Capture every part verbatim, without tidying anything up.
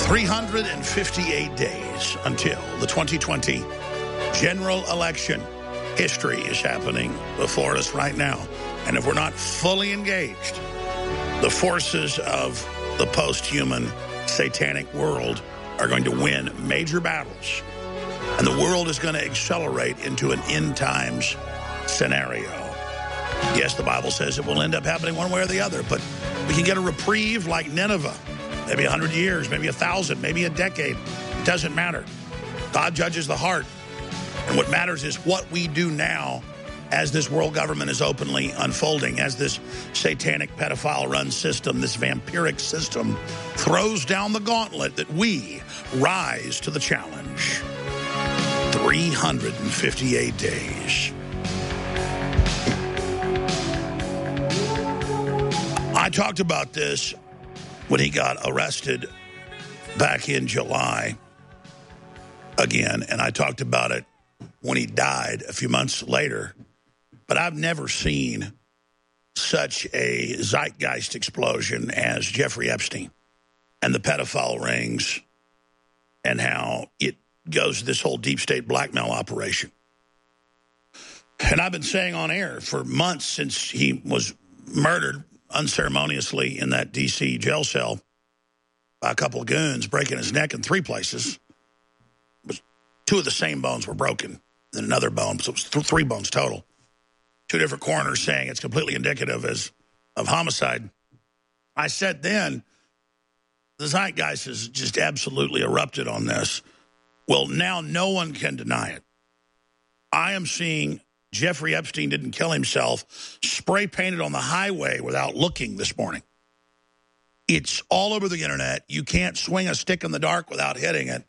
three hundred fifty-eight days until the twenty twenty general election. History is happening before us right now. And if we're not fully engaged, the forces of the post-human satanic world are going to win major battles. And the world is going to accelerate into an end times scenario. Yes, the Bible says it will end up happening one way or the other, but we can get a reprieve like Nineveh. Maybe a hundred years, maybe a thousand, maybe a decade. It doesn't matter. God judges the heart. And what matters is what we do now as this world government is openly unfolding, as this satanic pedophile-run system, this vampiric system, throws down the gauntlet, that we rise to the challenge. three hundred fifty-eight days. I talked about this when he got arrested back in July again, and I talked about it when he died a few months later. But I've never seen such a zeitgeist explosion as Jeffrey Epstein and the pedophile rings and how it goes this whole deep state blackmail operation. And I've been saying on air for months since he was murdered unceremoniously in that D C jail cell by a couple of goons, breaking his neck in three places. Two of the same bones were broken, then another bone, so it was th- three bones total. Two different coroners saying it's completely indicative as of homicide. I said then, the zeitgeist has just absolutely erupted on this. Well, now no one can deny it. I am seeing Jeffrey Epstein didn't kill himself, spray painted on the highway without looking this morning. It's all over the internet. You can't swing a stick in the dark without hitting it.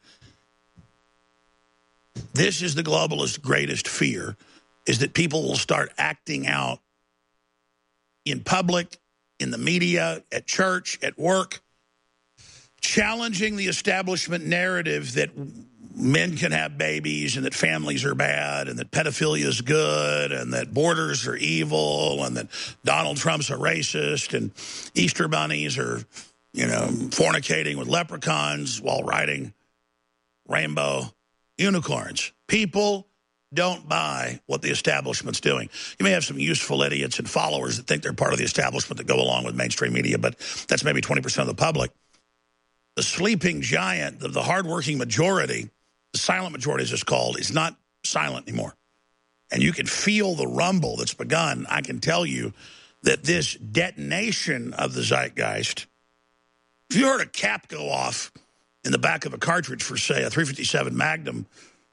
This is the globalist greatest fear, is that people will start acting out in public, in the media, at church, at work, challenging the establishment narrative that men can have babies and that families are bad and that pedophilia is good and that borders are evil and that Donald Trump's a racist and Easter bunnies are, you know, fornicating with leprechauns while riding rainbow unicorns. People don't buy what the establishment's doing. You may have some useful idiots and followers that think they're part of the establishment that go along with mainstream media, but that's maybe twenty percent of the public. The sleeping giant, the, the hardworking majority, the silent majority as it's called, is not silent anymore. And you can feel the rumble that's begun. I can tell you that this detonation of the zeitgeist, if you heard a cap go off in the back of a cartridge for, say, a three fifty-seven Magnum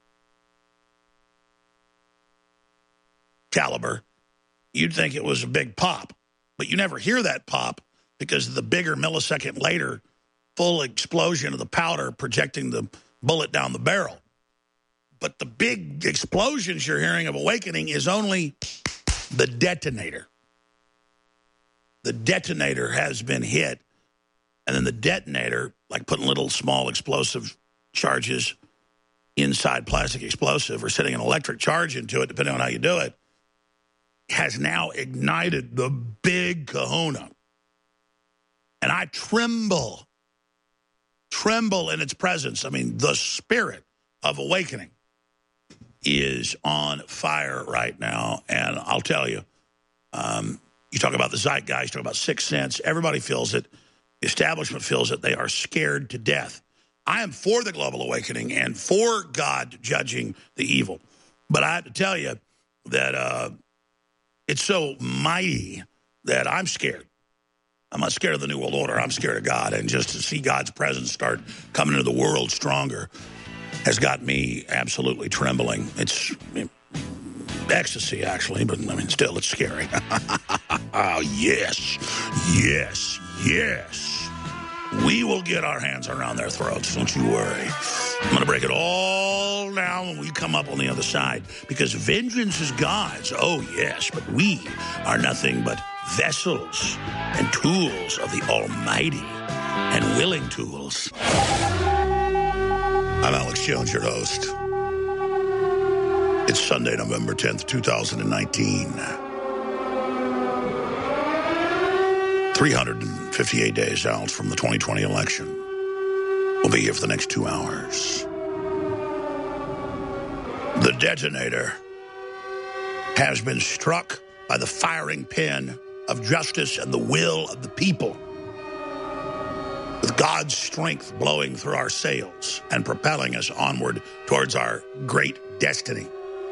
caliber, you'd think it was a big pop. But you never hear that pop because of the bigger millisecond later full explosion of the powder projecting the bullet down the barrel. But the big explosions you're hearing of awakening is only the detonator. The detonator has been hit, and then the detonator, like putting little small explosive charges inside plastic explosive or setting an electric charge into it, depending on how you do it, has now ignited the big kahuna. And I tremble, tremble in its presence. I mean, the spirit of awakening is on fire right now. And I'll tell you, um, you talk about the zeitgeist, you talk about sixth sense, everybody feels it. The establishment feels it. They are scared to death. I am for the global awakening and for God judging the evil. But I have to tell you that uh, it's so mighty that I'm scared. I'm not scared of the New World Order. I'm scared of God. And just to see God's presence start coming into the world stronger has got me absolutely trembling. It's ecstasy, actually, but, I mean, still, it's scary. Oh, yes, yes, yes. We will get our hands around their throats, don't you worry. I'm going to break it all down when we come up on the other side, because vengeance is God's, oh yes, but we are nothing but vessels and tools of the Almighty, and willing tools. I'm Alex Jones, your host. It's Sunday, November tenth, two thousand nineteen. three hundred fifty-eight days out from the twenty twenty election. We'll be here for the next two hours. The detonator has been struck by the firing pin of justice and the will of the people, with God's strength blowing through our sails and propelling us onward towards our great destiny.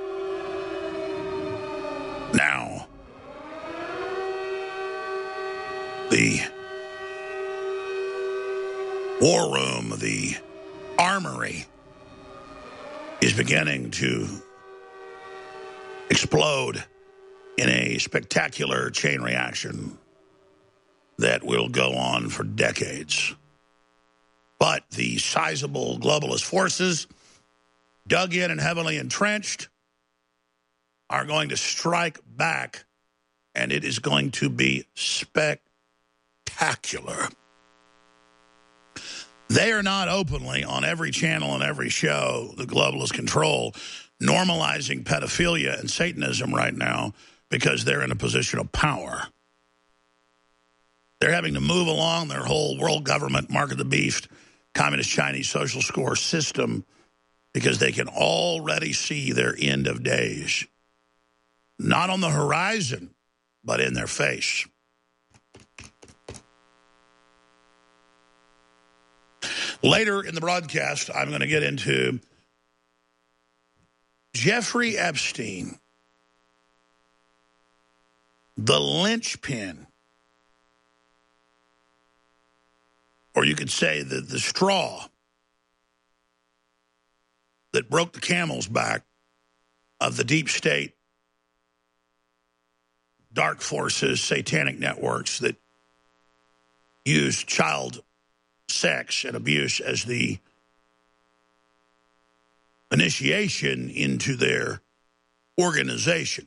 Now, the war room, the armory, is beginning to explode in a spectacular chain reaction that will go on for decades. But the sizable globalist forces, dug in and heavily entrenched, are going to strike back, and it is going to be spectacular. They are not openly, on every channel and every show, the globalist control, normalizing pedophilia and Satanism right now because they're in a position of power. They're having to move along their whole world government, mark of the beast, communist Chinese social score system because they can already see their end of days. Not on the horizon, but in their face. Later in the broadcast, I'm going to get into Jeffrey Epstein, the linchpin, or you could say the, the straw that broke the camel's back of the deep state, dark forces, satanic networks that use child sex and abuse as the initiation into their organization.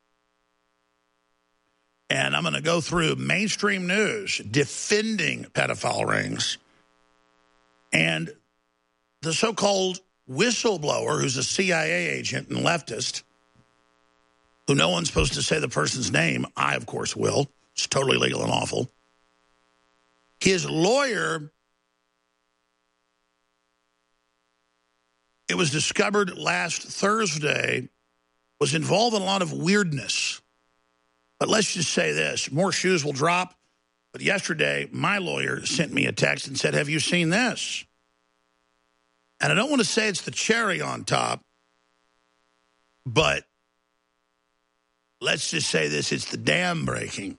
And I'm going to go through mainstream news defending pedophile rings and the so-called whistleblower who's a C I A agent and leftist who no one's supposed to say the person's name. I, of course, will. It's totally legal and awful. His lawyer, it was discovered last Thursday, was involved in a lot of weirdness. But let's just say this, more shoes will drop. But yesterday, my lawyer sent me a text and said, have you seen this? And I don't want to say it's the cherry on top, but let's just say this, it's the dam breaking.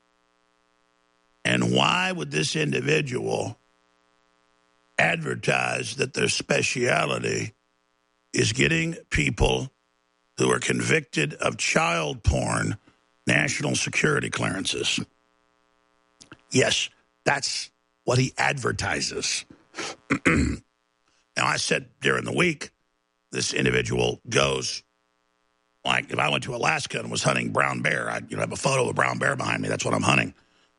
And why would this individual advertise that their speciality is getting people who are convicted of child porn national security clearances? Yes, that's what he advertises. Now, I said during the week, this individual goes, like if I went to Alaska and was hunting brown bear, I'd you know, have a photo of a brown bear behind me. That's what I'm hunting.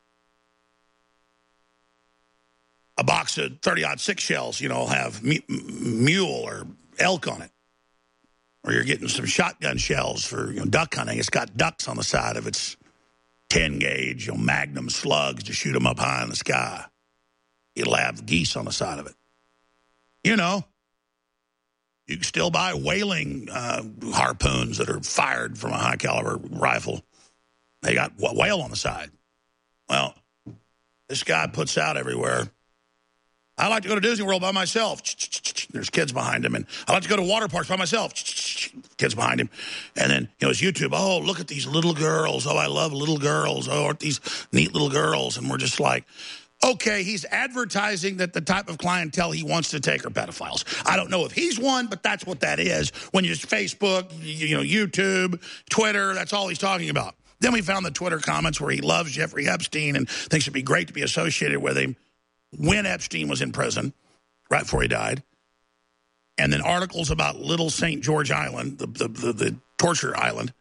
A box of thirty-aught six shells, you know, have mule or elk on it. Or you're getting some shotgun shells for you know, duck hunting. It's got ducks on the side of its ten gauge, you know, magnum slugs to shoot them up high in the sky. It'll have geese on the side of it. You know, you can still buy whaling uh, harpoons that are fired from a high caliber rifle. They got whale on the side. Well, this guy puts out everywhere, I like to go to Disney World by myself. There's kids behind him. And I like to go to water parks by myself. Kids behind him. And then, you know, it's YouTube. Oh, look at these little girls. Oh, I love little girls. Oh, aren't these neat little girls? And we're just like, okay, he's advertising that the type of clientele he wants to take are pedophiles. I don't know if he's one, but that's what that is. When you use Facebook, you know, YouTube, Twitter, that's all he's talking about. Then we found the Twitter comments where he loves Jeffrey Epstein and thinks it'd be great to be associated with him when Epstein was in prison, right before he died. And then articles about Little Saint George Island, the, the, the, the torture island.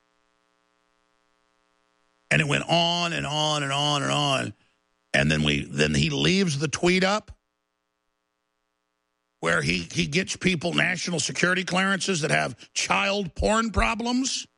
And it went on and on and on and on. And then we then he leaves the tweet up where he, he gets people national security clearances that have child porn problems.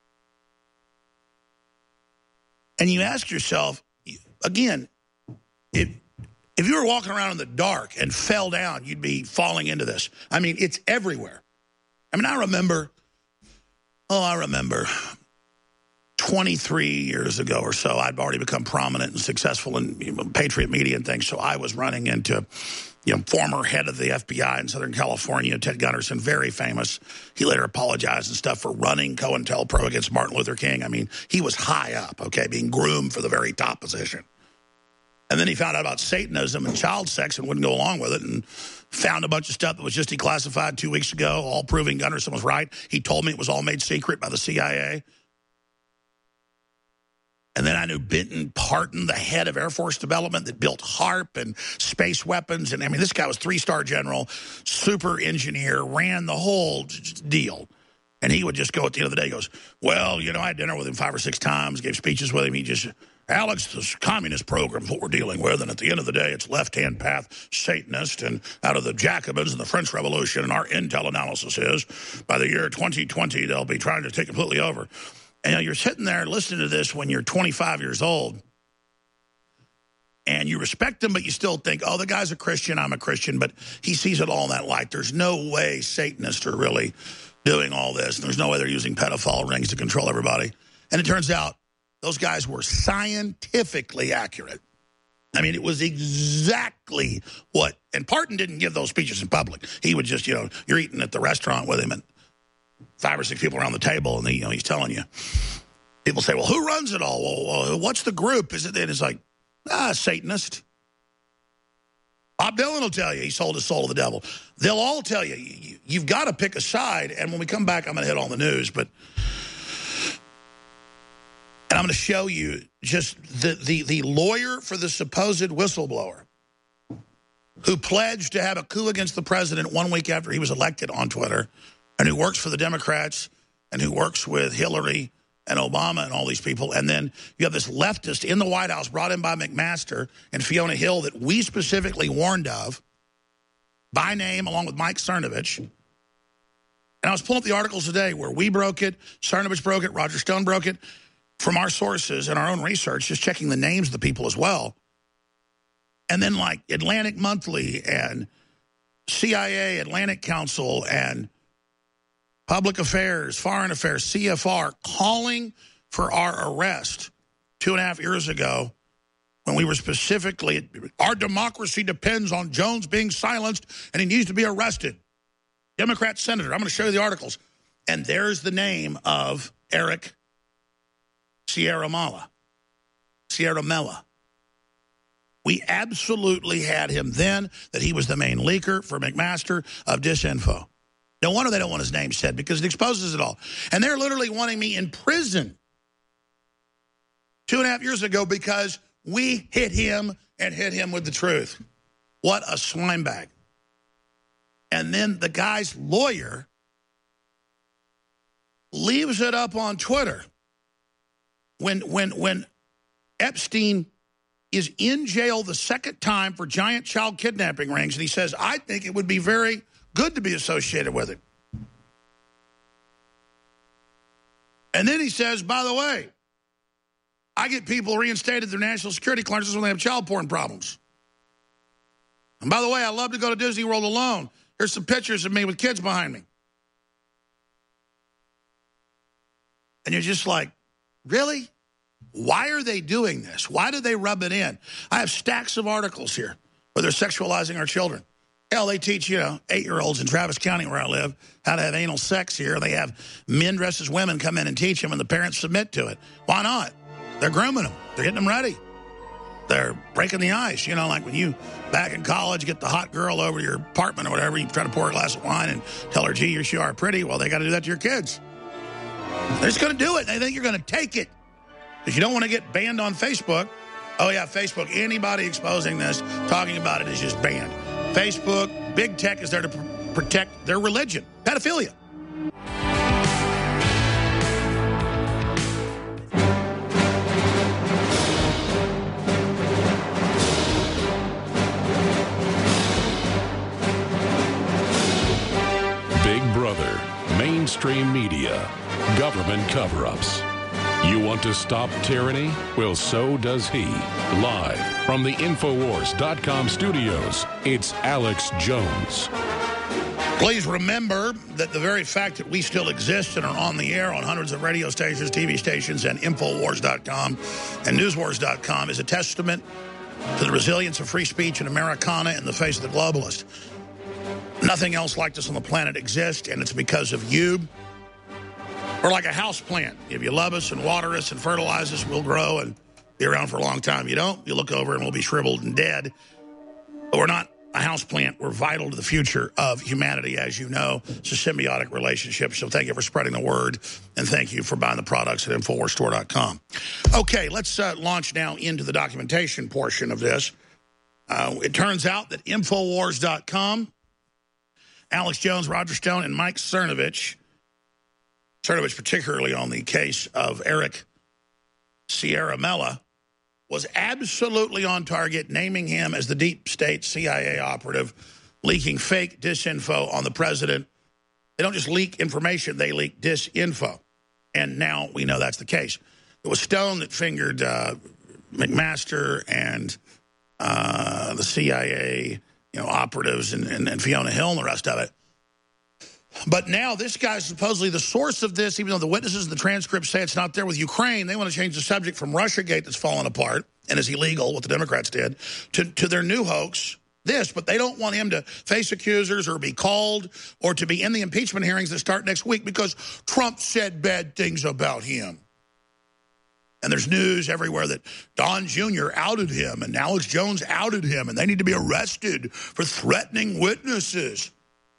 And you ask yourself, again, if, if you were walking around in the dark and fell down, you'd be falling into this. I mean, it's everywhere. I mean, I remember, oh, I remember twenty-three years ago or so, I'd already become prominent and successful in you know, Patriot Media and things, so I was running into, you know, former head of the F B I in Southern California, Ted Gunderson, very famous. He later apologized and stuff for running COINTELPRO against Martin Luther King. I mean, he was high up, okay, being groomed for the very top position. And then he found out about Satanism and child sex and wouldn't go along with it and found a bunch of stuff that was just declassified two weeks ago, all proving Gunderson was right. He told me it was all made secret by the C I A. And then I knew Benton Parton, the head of Air Force Development that built HARP and space weapons. And I mean, this guy was three-star general, super engineer, ran the whole deal. And he would just go at the end of the day, he goes, well, you know, I had dinner with him five or six times, gave speeches with him. He just, Alex, this communist program is what we're dealing with. And at the end of the day, it's left-hand path Satanist. And out of the Jacobins and the French Revolution, and our intel analysis is, by the year twenty twenty, they'll be trying to take completely over. And you know, you're sitting there listening to this when you're twenty-five years old, and you respect him, but you still think, oh, the guy's a Christian, I'm a Christian, but he sees it all in that light. There's no way Satanists are really doing all this. And there's no way they're using pedophile rings to control everybody. And it turns out those guys were scientifically accurate. I mean, it was exactly what, and Parton didn't give those speeches in public. He would just, you know, you're eating at the restaurant with him and five or six people around the table, and he, you know, he's telling you. People say, well, who runs it all? Well, well what's the group? Is it? And it's like, ah, Satanist. Bob Dylan will tell you he sold his soul to the devil. They'll all tell you, you you've got to pick a side. And when we come back, I'm going to hit all the news. But and I'm going to show you just the, the, the lawyer for the supposed whistleblower who pledged to have a coup against the president one week after he was elected on Twitter, and who works for the Democrats, and who works with Hillary and Obama and all these people. And then you have this leftist in the White House brought in by McMaster and Fiona Hill that we specifically warned of by name, along with Mike Cernovich. And I was pulling up the articles today where we broke it, Cernovich broke it, Roger Stone broke it, from our sources and our own research, just checking the names of the people as well. And then like Atlantic Monthly and C I A, Atlantic Council, and Public Affairs, Foreign Affairs, C F R, calling for our arrest two and a half years ago when we were specifically, our democracy depends on Jones being silenced and he needs to be arrested. Democrat senator. I'm going to show you the articles. And there's the name of Eric Sierra Mella. Sierra Mella. We absolutely had him then, that he was the main leaker for McMaster of disinfo. No wonder they don't want his name said, because it exposes it all. And they're literally wanting me in prison two and a half years ago because we hit him and hit him with the truth. What a swine bag. And then the guy's lawyer leaves it up on Twitter. When, when, when Epstein is in jail the second time for giant child kidnapping rings, and he says, I think it would be very good to be associated with it. And then he says, by the way, I get people reinstated their national security clearances when they have child porn problems. And by the way, I love to go to Disney World alone. Here's some pictures of me with kids behind me. And you're just like, really? Why are they doing this? Why do they rub it in? I have stacks of articles here where they're sexualizing our children. Hell, they teach, you know, eight-year-olds in Travis County where I live how to have anal sex here. They have men dressed as women come in and teach them, and the parents submit to it. Why not? They're grooming them. They're getting them ready. They're breaking the ice. You know, like when you, back in college, get the hot girl over to your apartment or whatever, you try to pour a glass of wine and tell her, gee, you are pretty. Well, they got to do that to your kids. They're just going to do it. They think you're going to take it. Because you don't want to get banned on Facebook. Oh, yeah, Facebook. Anybody exposing this, talking about it is just banned. Facebook, big tech is there to pr protect their religion. Pedophilia. Big Brother, mainstream media, government cover-ups. You want to stop tyranny? Well, so does he. Live From the Infowars dot com studios, it's Alex Jones. Please remember that the very fact that we still exist and are on the air on hundreds of radio stations, T V stations, and Infowars dot com and Newswars dot com is a testament to the resilience of free speech in Americana in the face of the globalist. Nothing else like this on the planet exists, and it's because of you. We're like a house plant. If you love us and water us and fertilize us, we'll grow and be around for a long time. If you don't, you look over and we'll be shriveled and dead. But we're not a house plant. We're vital to the future of humanity, as you know. It's a symbiotic relationship, so thank you for spreading the word, and thank you for buying the products at Infowars Store dot com. Okay, let's uh, launch now into the documentation portion of this. Uh, it turns out that Infowars dot com, Alex Jones, Roger Stone, and Mike Cernovich, Cernovich particularly on the case of Eric Ciaramella, was absolutely on target, naming him as the deep state C I A operative, leaking fake disinfo on the president. They don't just leak information, they leak disinfo. And now we know that's the case. It was Stone that fingered uh, McMaster and uh, the C I A you know, operatives and, and, and Fiona Hill and the rest of it. But now this guy's supposedly the source of this, even though the witnesses and the transcripts say it's not there with Ukraine. They want to change the subject from Russiagate that's fallen apart and is illegal, what the Democrats did, to, to their new hoax, this. But they don't want him to face accusers or be called or to be in the impeachment hearings that start next week because Trump said bad things about him. And there's news everywhere that Don Junior outed him and Alex Jones outed him, and they need to be arrested for threatening witnesses.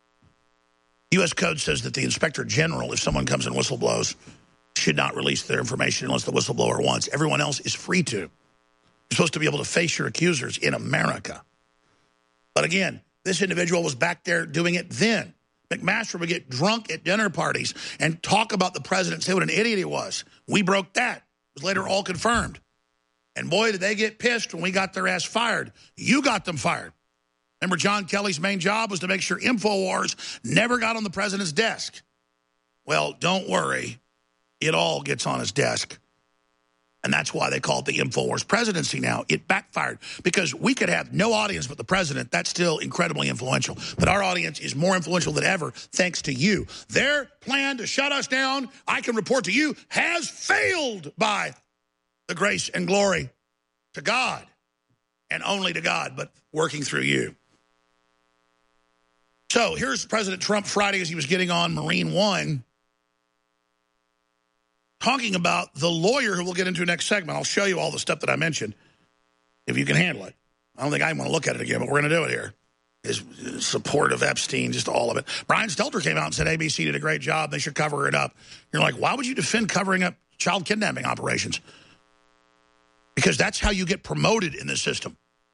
U S Code says that the Inspector General, if someone comes and whistleblows, should not release their information unless the whistleblower wants. Everyone else is free to. You're supposed to be able to face your accusers in America. But again, this individual was back there doing it then. McMaster would get drunk at dinner parties and talk about the president, say what an idiot he was. We broke that. It was later all confirmed. And boy, did they get pissed when we got their ass fired. You got them fired. Remember, John Kelly's main job was to make sure InfoWars never got on the president's desk. Well, don't worry. It all gets on his desk. And that's why they call it the InfoWars presidency now. It backfired because we could have no audience but the president. That's still incredibly influential. But our audience is more influential than ever thanks to you. Their plan to shut us down, I can report to you, has failed by the grace and glory to God. And only to God, but working through you. So here's President Trump Friday as he was getting on Marine One, talking about the lawyer who we'll get into next segment. I'll show you all the stuff that I mentioned, if you can handle it. I don't think I want to look at it again, but we're going to do it here. His support of Epstein, just all of it. Brian Stelter came out and said A B C did a great job. They should cover it up. You're like, why would you defend covering up child kidnapping operations? Because that's how you get promoted in this system.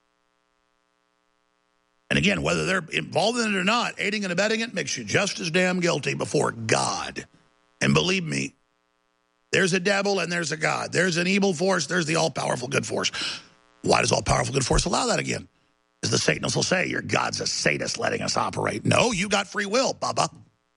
And again, whether they're involved in it or not, aiding and abetting it makes you just as damn guilty before God. And believe me, there's a devil and there's a God. There's an evil force. There's the all-powerful good force. Why does all-powerful good force allow that again? As the Satanists will say, your God's a sadist letting us operate. No, you got free will, Bubba.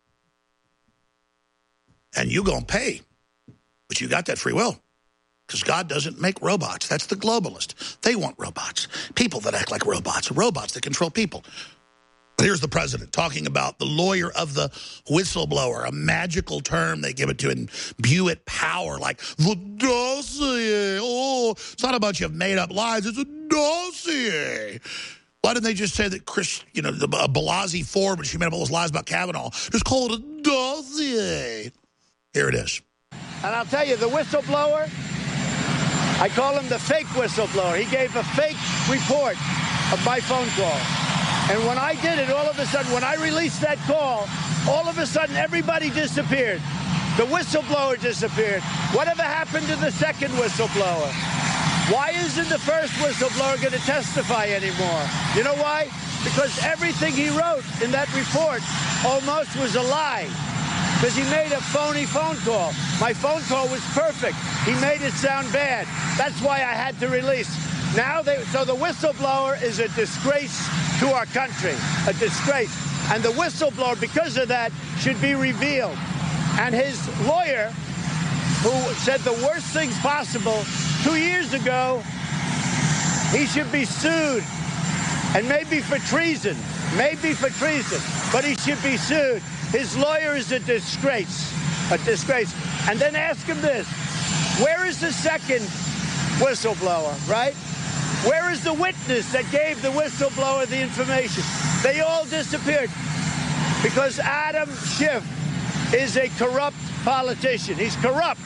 And you gonna pay. But you got that free will. Because God doesn't make robots. That's the globalist. They want robots. People that act like robots. Robots that control people. Here's the president talking about the lawyer of the whistleblower, a magical term they give it to imbue it power, like the dossier. Oh, it's not a bunch of made-up lies. It's a dossier. Why didn't they just say that Chris, you know, the uh, Blasey Ford, when she made up all those lies about Kavanaugh, just call it a dossier? Here it is. And I'll tell you, the whistleblower, I call him the fake whistleblower. He gave a fake report of my phone call. And when I did it, all of a sudden, when I released that call, all of a sudden, everybody disappeared. The whistleblower disappeared. Whatever happened to the second whistleblower? Why isn't the first whistleblower going to testify anymore? You know why? Because everything he wrote in that report almost was a lie. Because he made a phony phone call. My phone call was perfect. He made it sound bad. That's why I had to release. Now, they, so the whistleblower is a disgrace to our country, a disgrace. And the whistleblower, because of that, should be revealed. And his lawyer, who said the worst things possible two years ago, He should be sued, and maybe for treason, maybe for treason, but he should be sued. His lawyer is a disgrace, a disgrace. And then ask him this, where is the second whistleblower, right? Where is the witness that gave the whistleblower the information? They all disappeared because Adam Schiff is a corrupt politician. He's corrupt.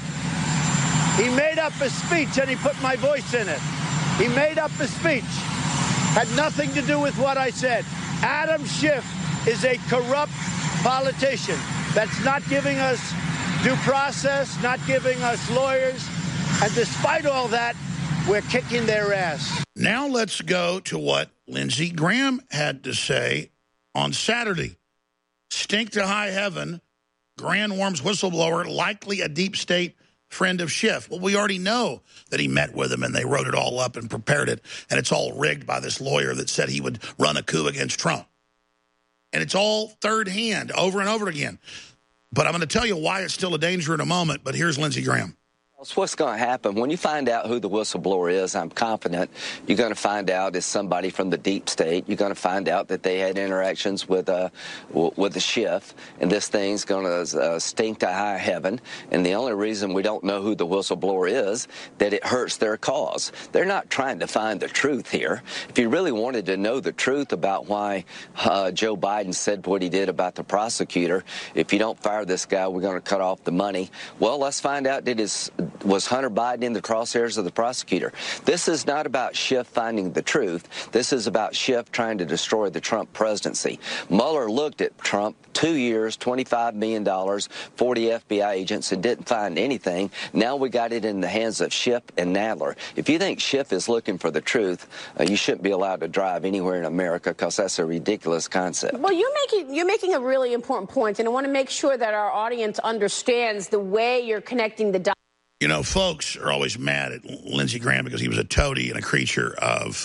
He made up a speech and he put my voice in it. He made up a speech. Had nothing to do with what I said. Adam Schiff is a corrupt politician that's not giving us due process, not giving us lawyers. And despite all that, we're kicking their ass. Now let's go to what Lindsey Graham had to say on Saturday. Stink to high heaven, Grand Worm's whistleblower, likely a deep state friend of Schiff. Well, we already know that he met with him and they wrote it all up and prepared it, and it's all rigged by this lawyer that said he would run a coup against Trump. And it's all third hand over and over again. But I'm going to tell you why it's still a danger in a moment, but here's Lindsey Graham. What's going to happen when you find out who the whistleblower is? I'm confident you're going to find out it's somebody from the deep state. You're going to find out that they had interactions with uh, with the Schiff, and this thing's going to uh, stink to high heaven. And the only reason we don't know who the whistleblower is, that it hurts their cause. They're not trying to find the truth here. If you really wanted to know the truth about why uh, Joe Biden said what he did about the prosecutor, if you don't fire this guy, we're going to cut off the money. Well, let's find out that his was Hunter Biden in the crosshairs of the prosecutor. This is not about Schiff finding the truth. This is about Schiff trying to destroy the Trump presidency. Mueller looked at Trump two years, twenty-five million dollars, forty F B I agents, and didn't find anything. Now we got it in the hands of Schiff and Nadler. If you think Schiff is looking for the truth, uh, you shouldn't be allowed to drive anywhere in America, because that's a ridiculous concept. Well, you're making, you're making a really important point, and I want to make sure that our audience understands the way you're connecting the dots. You know, folks are always mad at Lindsey Graham because he was a toady and a creature of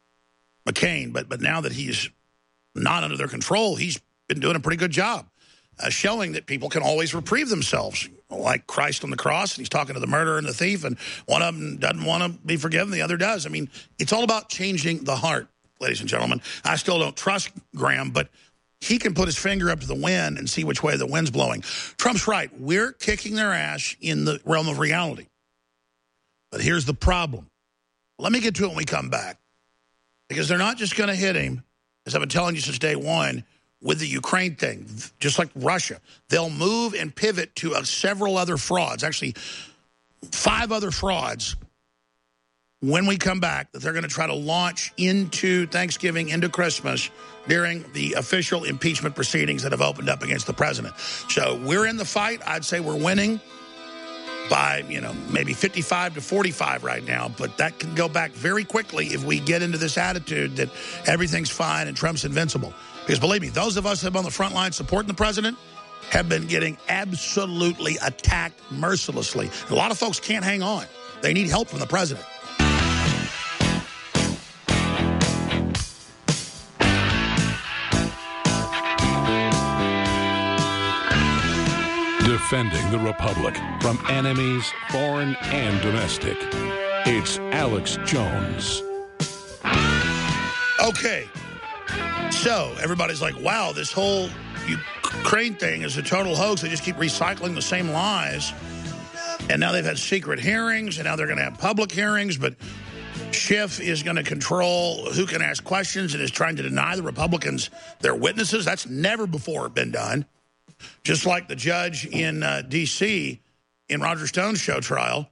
McCain. But but now that he's not under their control, he's been doing a pretty good job uh, showing that people can always reprieve themselves, like Christ on the cross. And he's talking to the murderer and the thief, and one of them doesn't want to be forgiven, the other does. I mean, it's all about changing the heart, ladies and gentlemen. I still don't trust Graham, but he can put his finger up to the wind and see which way the wind's blowing. Trump's right. We're kicking their ass in the realm of reality. But here's the problem. Let me get to it when we come back. Because they're not just going to hit him, as I've been telling you since day one, with the Ukraine thing, just like Russia. They'll move and pivot to uh, several other frauds, actually five other frauds, when we come back, that they're going to try to launch into Thanksgiving, into Christmas, during the official impeachment proceedings that have opened up against the president. So we're in the fight. I'd say we're winning by, you know, maybe fifty-five to forty-five right now, but that can go back very quickly if we get into this attitude that everything's fine and Trump's invincible. Because believe me, those of us that have been on the front line supporting the president have been getting absolutely attacked mercilessly. A lot of folks can't hang on. They need help from the president. Defending the Republic from enemies, foreign and domestic. It's Alex Jones. Okay. So, everybody's like, wow, this whole Ukraine thing is a total hoax. They just keep recycling the same lies. And now they've had secret hearings, and now they're going to have public hearings. But Schiff is going to control who can ask questions and is trying to deny the Republicans their witnesses. That's never before been done. Just like the judge in uh, D C in Roger Stone's show trial.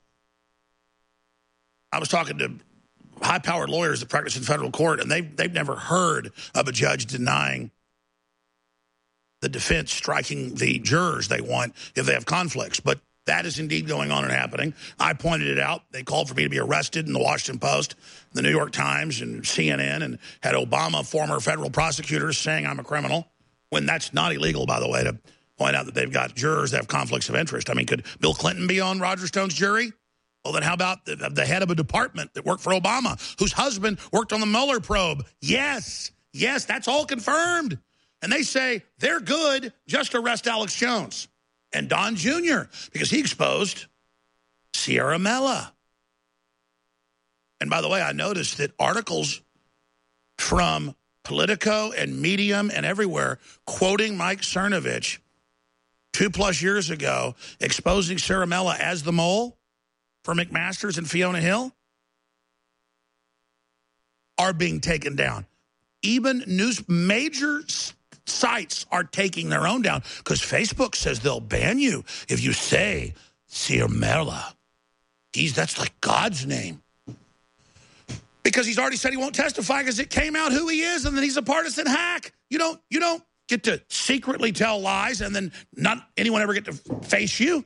I was talking to high-powered lawyers that practice in federal court, and they've, they've never heard of a judge denying the defense striking the jurors they want if they have conflicts. But that is indeed going on and happening. I pointed it out. They called for me to be arrested in the Washington Post, the New York Times, and C N N, and had Obama, former federal prosecutors, saying I'm a criminal, when that's not illegal, by the way, to point out that they've got jurors that have conflicts of interest. I mean, could Bill Clinton be on Roger Stone's jury? Well, then how about the, the head of a department that worked for Obama, whose husband worked on the Mueller probe? Yes, yes, that's all confirmed. And they say they're good, just arrest Alex Jones. And Don Junior, because he exposed Sierra Mella. And by the way, I noticed that articles from Politico and Medium and everywhere quoting Mike Cernovich two plus years ago, exposing Ciaramella as the mole for McMaster's and Fiona Hill, are being taken down. Even news major sites are taking their own down because Facebook says they'll ban you if you say Ciaramella. He's, that's like God's name. Because he's already said he won't testify because it came out who he is and then he's a partisan hack. You don't, you don't get to secretly tell lies and then not anyone ever get to face you.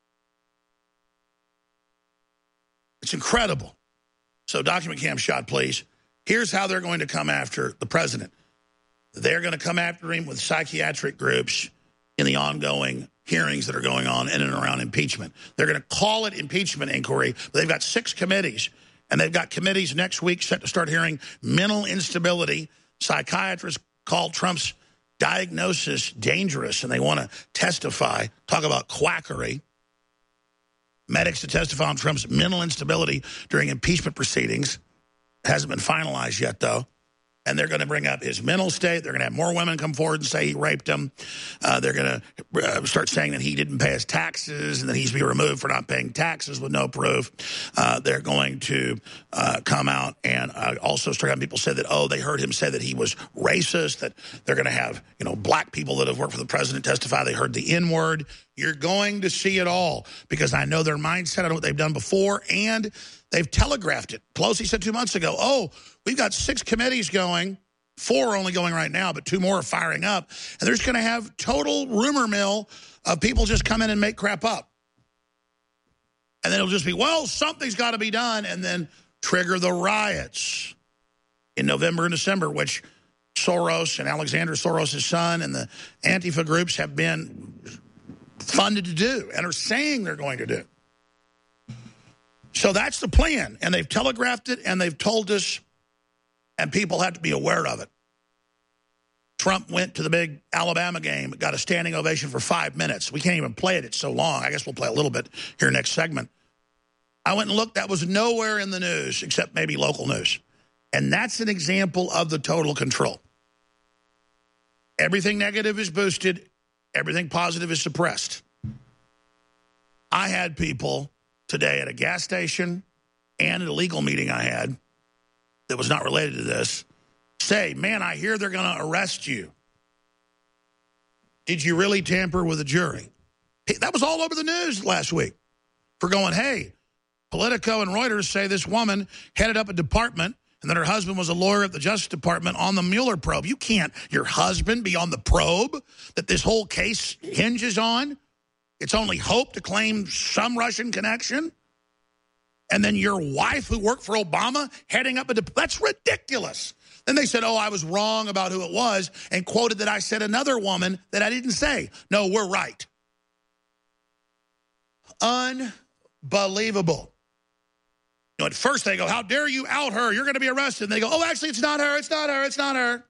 It's incredible. So document cam shot, please. Here's how they're going to come after the president. They're going to come after him with psychiatric groups in the ongoing hearings that are going on in and around impeachment. They're going to call it impeachment inquiry, but they've got six committees. And they've got committees next week set to start hearing mental instability. Psychiatrists call Trump's diagnosis dangerous, and they want to testify, talk about quackery. Medics to testify on Trump's mental instability during impeachment proceedings. Hasn't been finalized yet, though. And they're going to bring up his mental state. They're going to have more women come forward and say he raped them. Uh, they're going to uh, start saying that he didn't pay his taxes and that he's to be removed for not paying taxes with no proof. Uh, they're going to uh, come out and uh, also start having people say that, oh, they heard him say that he was racist, that they're going to have, you know, black people that have worked for the president testify they heard the N-word. You're going to see it all because I know their mindset. I know what they've done before, and they've telegraphed it. Pelosi said two months ago, oh, we've got six committees going. Four are only going right now, but two more are firing up. And they're just going to have total rumor mill of people just come in and make crap up. And then it'll just be, well, something's got to be done, and then trigger the riots in November and December, which Soros and Alexander Soros' son and the Antifa groups have been funded to do and are saying they're going to do. So that's the plan, and they've telegraphed it, and they've told us, and people have to be aware of it. Trump went to the big Alabama game, got a standing ovation for five minutes. We can't even play it. It's so long. I guess we'll play a little bit here next segment. I went and looked. That was nowhere in the news except maybe local news. And that's an example of the total control. Everything negative is boosted. Everything positive is suppressed. I had people today at a gas station and at a legal meeting I had that was not related to this say, man, I hear they're going to arrest you. Did you really tamper with a jury? That was all over the news last week for going, hey, Politico and Reuters say this woman headed up a department and that her husband was a lawyer at the Justice Department on the Mueller probe. You can't, your husband, be on the probe that this whole case hinges on. It's only hope to claim some Russian connection. And then your wife who worked for Obama heading up a... De- That's ridiculous. Then they said, oh, I was wrong about who it was and quoted that I said another woman that I didn't say. No, we're right. Unbelievable. You know, at first they go, how dare you out her? You're going to be arrested. And they go, oh, actually, it's not her. It's not her. It's not her.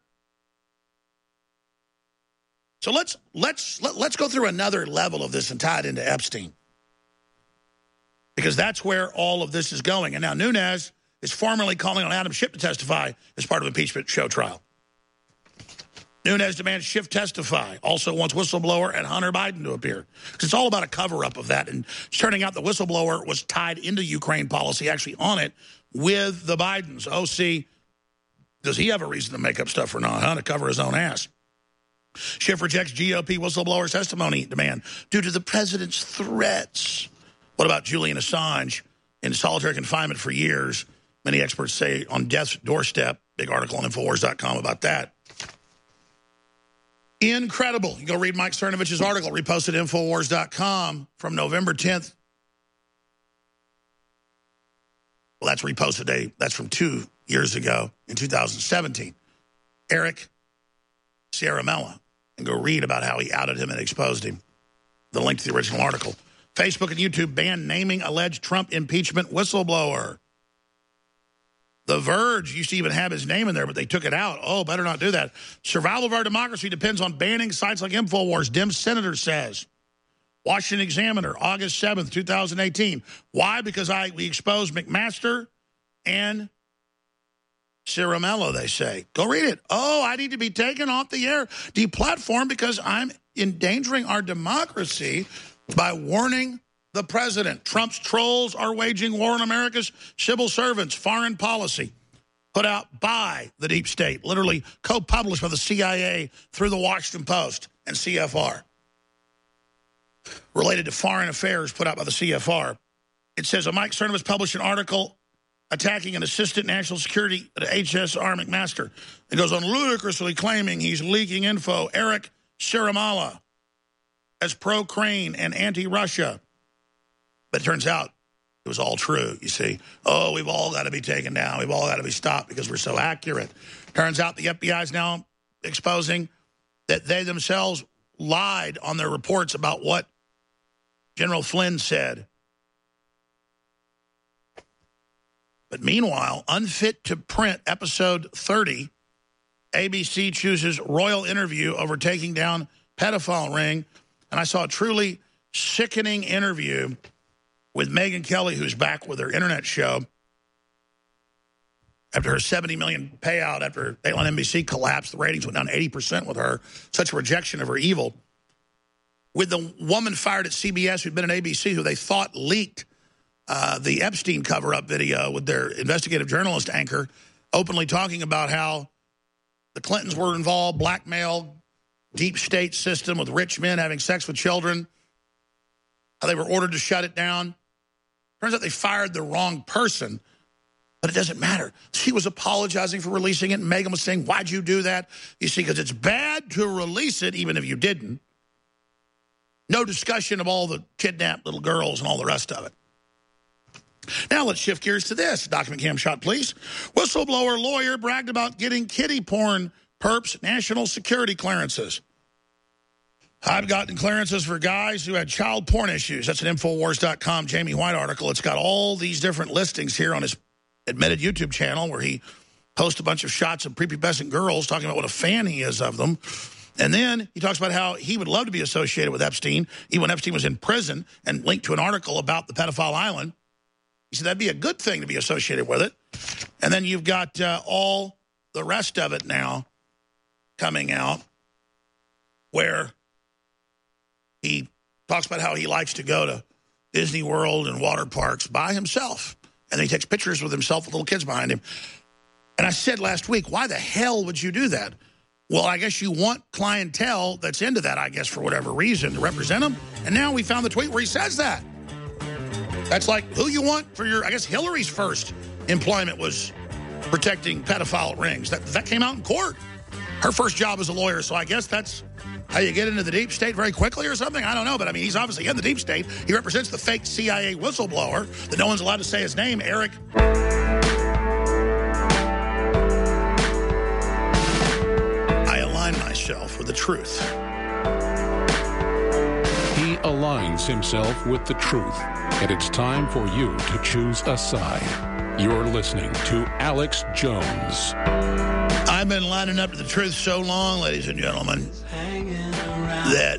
So let's let's let, let's go through another level of this and tie it into Epstein. Because that's where all of this is going. And now Nunes is formally calling on Adam Schiff to testify as part of impeachment show trial. Nunes demands Schiff testify. Also wants whistleblower and Hunter Biden to appear. Because it's all about a cover-up of that. And it's turning out the whistleblower was tied into Ukraine policy, actually on it, with the Bidens. Oh, see, does he have a reason to make up stuff or not, huh, to cover his own ass? Schiff rejects G O P whistleblower testimony demand due to the president's threats. What about Julian Assange in solitary confinement for years? Many experts say on death's doorstep. Big article on Infowars dot com about that. Incredible. You go read Mike Cernovich's article, reposted at Infowars dot com from November tenth. Well, that's reposted today. That's from two years ago in two thousand seventeen. Eric Ciaramella. And go read about how he outed him and exposed him. The link to the original article. Facebook and YouTube ban naming alleged Trump impeachment whistleblower. The Verge used to even have his name in there, but they took it out. Oh, better not do that. Survival of our democracy depends on banning sites like InfoWars, Dem senator says. Washington Examiner, August seventh, two thousand eighteen. Why? Because I we exposed McMaster and Ciaramella, they say. Go read it. Oh, I need to be taken off the air, deplatformed, because I'm endangering our democracy by warning the president. Trump's trolls are waging war on America's civil servants. Foreign policy put out by the deep state, literally co-published by the C I A through the Washington Post and C F R. Related to foreign affairs put out by the C F R. It says, a Mike Cernovich published an article attacking an assistant national security at H S R McMaster. It goes on ludicrously claiming he's leaking info. Eric Ciaramella as pro-Crane and anti-Russia. But it turns out it was all true, you see. Oh, we've all got to be taken down. We've all got to be stopped because we're so accurate. Turns out the F B I is now exposing that they themselves lied on their reports about what General Flynn said. But meanwhile, unfit to print episode thirty, A B C chooses royal interview over taking down pedophile ring. And I saw a truly sickening interview with Megyn Kelly, who's back with her internet show after her seventy million dollars payout after Dateline N B C collapsed. The ratings went down eighty percent with her. Such a rejection of her evil. With the woman fired at C B S who'd been at A B C, who they thought leaked uh, the Epstein cover-up video with their investigative journalist anchor, openly talking about how the Clintons were involved, blackmail, deep state system with rich men having sex with children, how they were ordered to shut it down. Turns out they fired the wrong person, but it doesn't matter. She was apologizing for releasing it, and Megyn was saying, why'd you do that? You see, because it's bad to release it, even if you didn't. No discussion of all the kidnapped little girls and all the rest of it. Now let's shift gears to this. Document cam shot, please. Whistleblower lawyer bragged about getting kiddie porn perps national security clearances. I've gotten clearances for guys who had child porn issues. That's an Infowars dot com Jamie White article. It's got all these different listings here on his admitted YouTube channel where he posts a bunch of shots of prepubescent girls talking about what a fan he is of them. And then he talks about how he would love to be associated with Epstein, even when Epstein was in prison, and linked to an article about the pedophile island. He said that'd be a good thing to be associated with it. And then you've got uh, all the rest of it now coming out where he talks about how he likes to go to Disney World and water parks by himself. And then he takes pictures with himself with little kids behind him. And I said last week, why the hell would you do that? Well, I guess you want clientele that's into that, I guess, for whatever reason, to represent them. And now we found the tweet where he says that. That's like who you want for your, I guess Hillary's first employment was protecting pedophile rings. That, that came out in court. Her first job as a lawyer, so I guess that's how you get into the deep state very quickly or something? I don't know, but I mean, he's obviously in the deep state. He represents the fake C I A whistleblower that no one's allowed to say his name, Eric. I align myself with the truth. He aligns himself with the truth, and it's time for you to choose a side. You're listening to Alex Jones. I've been lining up to the truth so long, ladies and gentlemen, that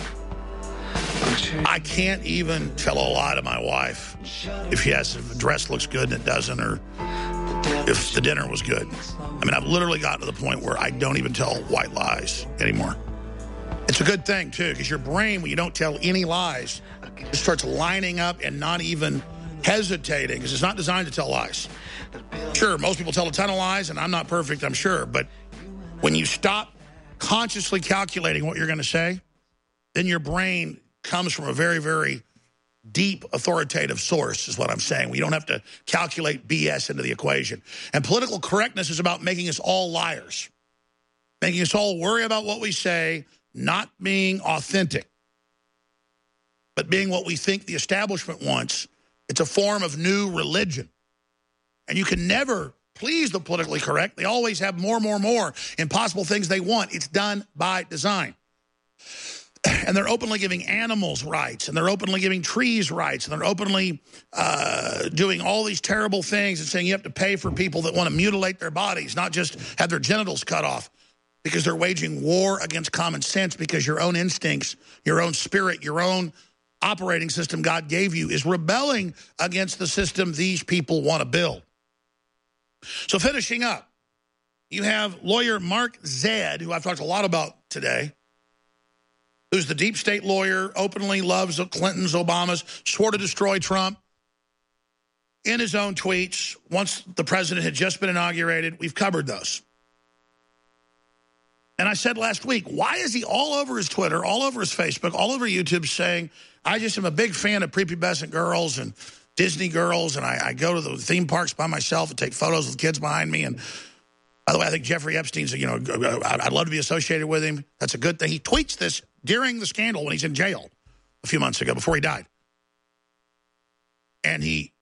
I can't even tell a lie to my wife if she asks if the dress looks good and it doesn't, or if the dinner was good. I mean, I've literally gotten to the point where I don't even tell white lies anymore. It's a good thing, too, because your brain, when you don't tell any lies, just starts lining up and not even hesitating, because it's not designed to tell lies. Sure, most people tell a ton of lies, and I'm not perfect, I'm sure, but when you stop consciously calculating what you're going to say, then your brain comes from a very, very deep authoritative source, is what I'm saying. We don't have to calculate B S into the equation. And political correctness is about making us all liars, making us all worry about what we say, not being authentic, but being what we think the establishment wants. It's a form of new religion. And you can never please the politically correct. They always have more, more, more impossible things they want. It's done by design. And they're openly giving animals rights, and they're openly giving trees rights, and they're openly uh, doing all these terrible things and saying you have to pay for people that want to mutilate their bodies, not just have their genitals cut off, because they're waging war against common sense, because your own instincts, your own spirit, your own operating system God gave you is rebelling against the system these people want to build. So finishing up, you have lawyer Mark Zed, who I've talked a lot about today, who's the deep state lawyer, openly loves the Clintons, Obamas, swore to destroy Trump. In his own tweets, once the president had just been inaugurated, we've covered those. And I said last week, why is he all over his Twitter, all over his Facebook, all over YouTube saying, I just am a big fan of prepubescent girls and Disney girls, and I, I go to the theme parks by myself and take photos with kids behind me. And by the way, I think Jeffrey Epstein's, you know, I'd love to be associated with him. That's a good thing. He tweets this during the scandal when he's in jail a few months ago, before he died. And he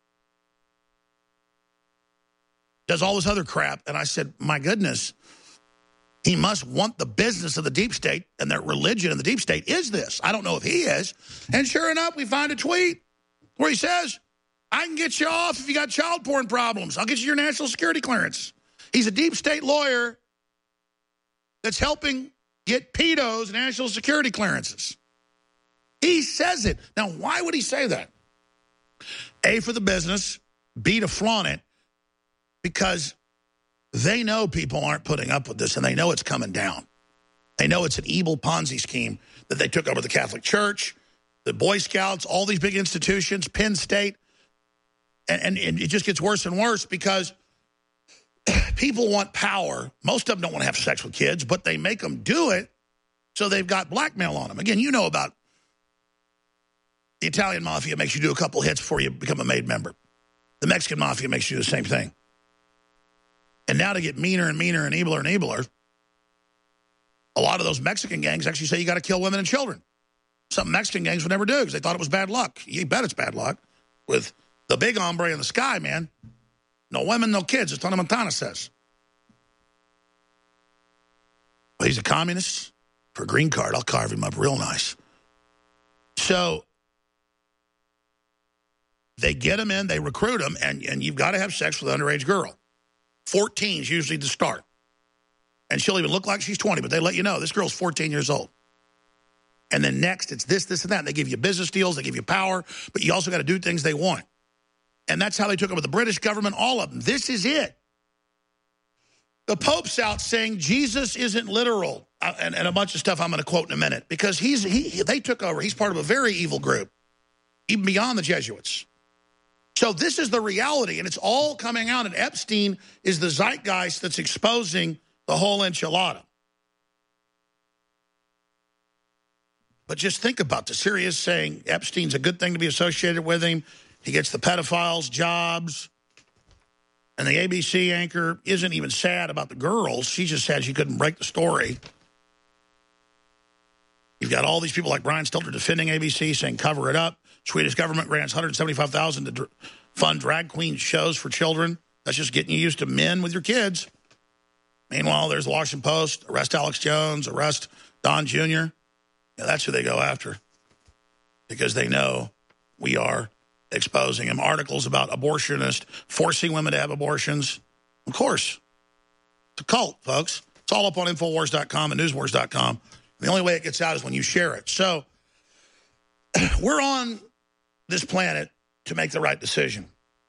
does all this other crap. And I said, my goodness, he must want the business of the deep state, and their religion in the deep state is this. I don't know if he is. And sure enough, we find a tweet where he says, I can get you off if you got child porn problems. I'll get you your national security clearance. He's a deep state lawyer that's helping get pedos national security clearances. He says it. Now, why would he say that? A, for the business. B, to flaunt it. Because they know people aren't putting up with this, and they know it's coming down. They know it's an evil Ponzi scheme that they took over the Catholic Church, the Boy Scouts, all these big institutions, Penn State. And, and, and it just gets worse and worse because people want power. Most of them don't want to have sex with kids, but they make them do it, so they've got blackmail on them. Again, you know about the Italian mafia makes you do a couple hits before you become a made member. The Mexican mafia makes you do the same thing. And now to get meaner and meaner and eviler and eviler, a lot of those Mexican gangs actually say you got to kill women and children. Something Mexican gangs would never do because they thought it was bad luck. You bet it's bad luck. With the big hombre in the sky, man. No women, no kids, as Tony Montana says. Well, he's a communist. For a green card, I'll carve him up real nice. So they get him in, they recruit him, and, and you've got to have sex with an underage girl. fourteen is usually the start. And she'll even look like she's twenty, but they let you know this girl's fourteen years old. And then next, it's this, this, and that. And they give you business deals, they give you power, but you also got to do things they want. And that's how they took over the British government, all of them. This is it. The Pope's out saying Jesus isn't literal, uh, and, and a bunch of stuff I'm going to quote in a minute, because he's he they took over. He's part of a very evil group, even beyond the Jesuits. So this is the reality, and it's all coming out, and Epstein is the zeitgeist that's exposing the whole enchilada. But just think about this. Here he is saying Epstein's a good thing to be associated with him. He gets the pedophiles jobs. And the A B C anchor isn't even sad about the girls. She just said she couldn't break the story. You've got all these people like Brian Stelter defending A B C, saying cover it up. Swedish government grants one hundred seventy-five thousand dollars to dr- fund drag queen shows for children. That's just getting you used to men with your kids. Meanwhile, there's the Washington Post. Arrest Alex Jones. Arrest Don Junior Yeah, that's who they go after because they know we are exposing him. Articles about abortionists forcing women to have abortions. Of course. It's a cult, folks. It's all up on Infowars dot com and Newswars dot com. The only way it gets out is when you share it. So we're on this planet to make the right decision.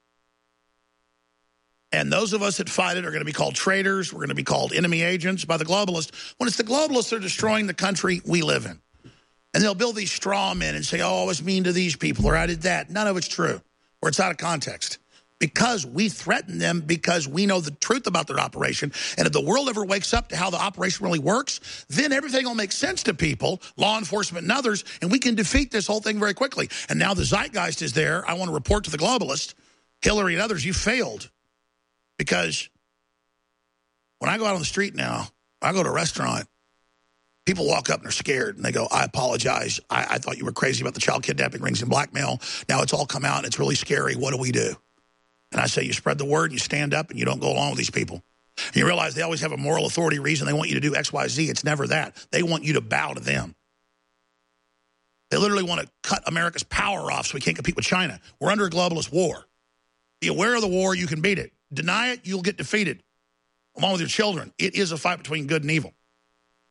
And those of us that fight it are going to be called traitors. We're going to be called enemy agents by the globalists. When it's the globalists that are destroying the country we live in. And they'll build these straw men and say, oh, I was mean to these people, or I did that. None of it's true, or it's out of context. Because we threaten them because we know the truth about their operation. And if the world ever wakes up to how the operation really works, then everything will make sense to people, law enforcement and others, and we can defeat this whole thing very quickly. And now the zeitgeist is there. I want to report to the globalists, Hillary and others, you failed. Because when I go out on the street now, I go to a restaurant, people walk up and they're scared, and they go, I apologize. I, I thought you were crazy about the child kidnapping rings and blackmail. Now it's all come out, and it's really scary. What do we do? And I say, you spread the word, you stand up, and you don't go along with these people. And you realize they always have a moral authority reason they want you to do X, Y, Z. It's never that. They want you to bow to them. They literally want to cut America's power off so we can't compete with China. We're under a globalist war. Be aware of the war, you can beat it. Deny it, you'll get defeated. Along with your children. It is a fight between good and evil.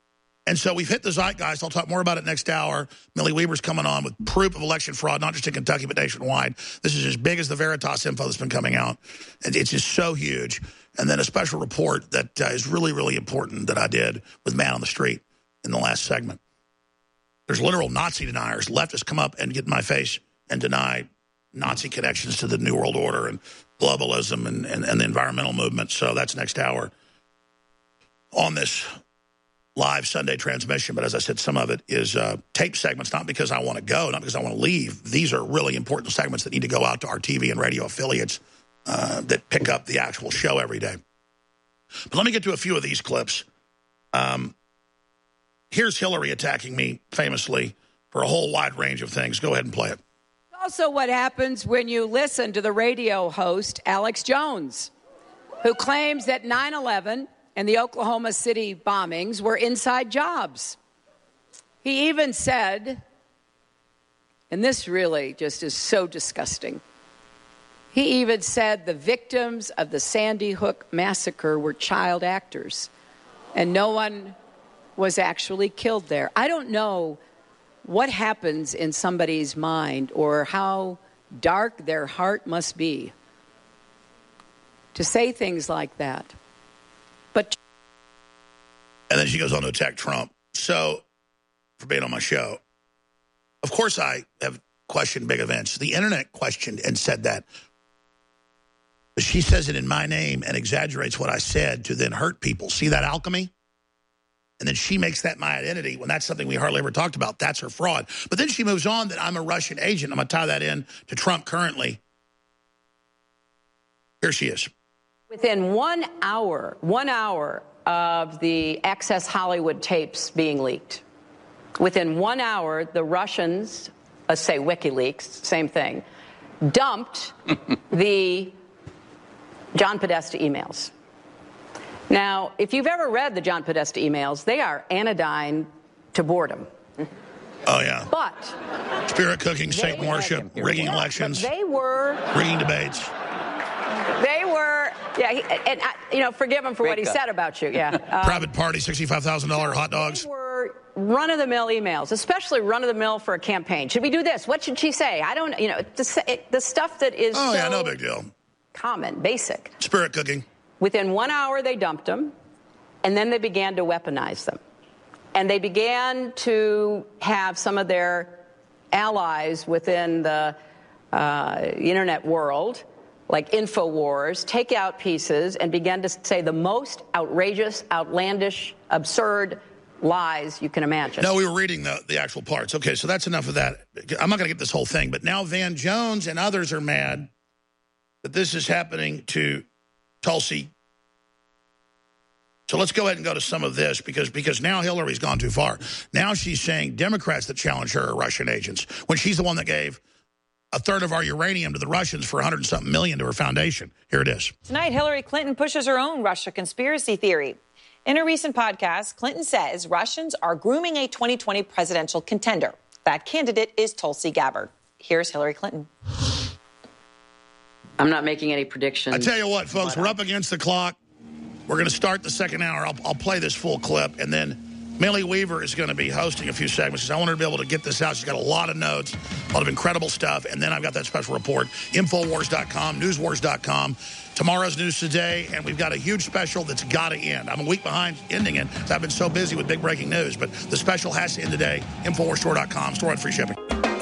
And so we've hit the zeitgeist. I'll talk more about it next hour. Millie Weaver's coming on with proof of election fraud, not just in Kentucky, but nationwide. This is as big as the Veritas info that's been coming out. And it's just so huge. And then a special report that uh, is really, really important that I did with Man on the Street in the last segment. There's literal Nazi deniers. Leftists come up and get in my face and deny Nazi connections to the New World Order and globalism and, and, and the environmental movement. So that's next hour on this live Sunday transmission. But as I said, some of it is uh, tape segments, not because I want to go, not because I want to leave. These are really important segments that need to go out to our T V and radio affiliates uh, that pick up the actual show every day. But let me get to a few of these clips. Um, here's Hillary attacking me famously for a whole wide range of things. Go ahead and play it. Also what happens when you listen to the radio host, Alex Jones, who claims that nine eleven and the Oklahoma City bombings were inside jobs. He even said, and this really just is so disgusting, he even said the victims of the Sandy Hook massacre were child actors, and no one was actually killed there. I don't know what happens in somebody's mind or how dark their heart must be to say things like that. But and then she goes on to attack Trump. So, for being on my show, of course I have questioned big events. The internet questioned and said that. But she says it in my name and exaggerates what I said to then hurt people. See that alchemy? And then she makes that my identity when that's something we hardly ever talked about. That's her fraud. But then she moves on that I'm a Russian agent. I'm going to tie that in to Trump currently. Here she is. Within one hour, one hour of the Access Hollywood tapes being leaked, within one hour, the Russians, let's say WikiLeaks, same thing, dumped the John Podesta emails. Now, if you've ever read the John Podesta emails, they are anodyne to boredom. Oh, yeah. But spirit cooking, Satan worship, rigging well, elections, they were rigging debates. They were, yeah, he, and, I, you know, forgive him for what he said about you, yeah. Uh, Private party, sixty-five thousand dollars hot dogs. They were run-of-the-mill emails, especially run-of-the-mill for a campaign. Should we do this? What should she say? I don't, you know, the, it, the stuff that is Oh, so yeah, no big deal. Common, basic. Spirit cooking. Within one hour, they dumped them, and then they began to weaponize them. And they began to have some of their allies within the uh, internet world, like InfoWars, take out pieces and begin to say the most outrageous, outlandish, absurd lies you can imagine. No, we were reading the, the actual parts. Okay, so that's enough of that. I'm not going to get this whole thing, but now Van Jones and others are mad that this is happening to Tulsi. So let's go ahead and go to some of this because because now Hillary's gone too far. Now she's saying Democrats that challenge her are Russian agents when she's the one that gave a third of our uranium to the Russians for a hundred and something million to her foundation. Here it is. Tonight, Hillary Clinton pushes her own Russia conspiracy theory. In a recent podcast, Clinton says Russians are grooming a twenty twenty presidential contender. That candidate is Tulsi Gabbard. Here's Hillary Clinton. I'm not making any predictions. I tell you what, folks, we're up against the clock. We're going to start the second hour. I'll, I'll play this full clip, and then Millie Weaver is going to be hosting a few segments because I want her to be able to get this out. She's got a lot of notes, a lot of incredible stuff, and then I've got that special report, Infowars dot com, Newswars dot com, tomorrow's news today, and we've got a huge special that's got to end. I'm a week behind ending it because I've been so busy with big breaking news, but the special has to end today, Infowars Store dot com, store on free shipping.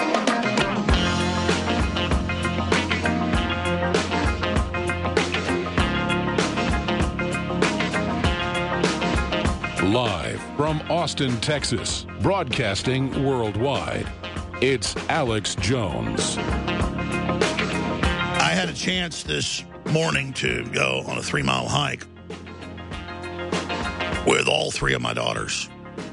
Live from Austin, Texas, broadcasting worldwide, it's Alex Jones. I had a chance this morning to go on a three-mile hike with all three of my daughters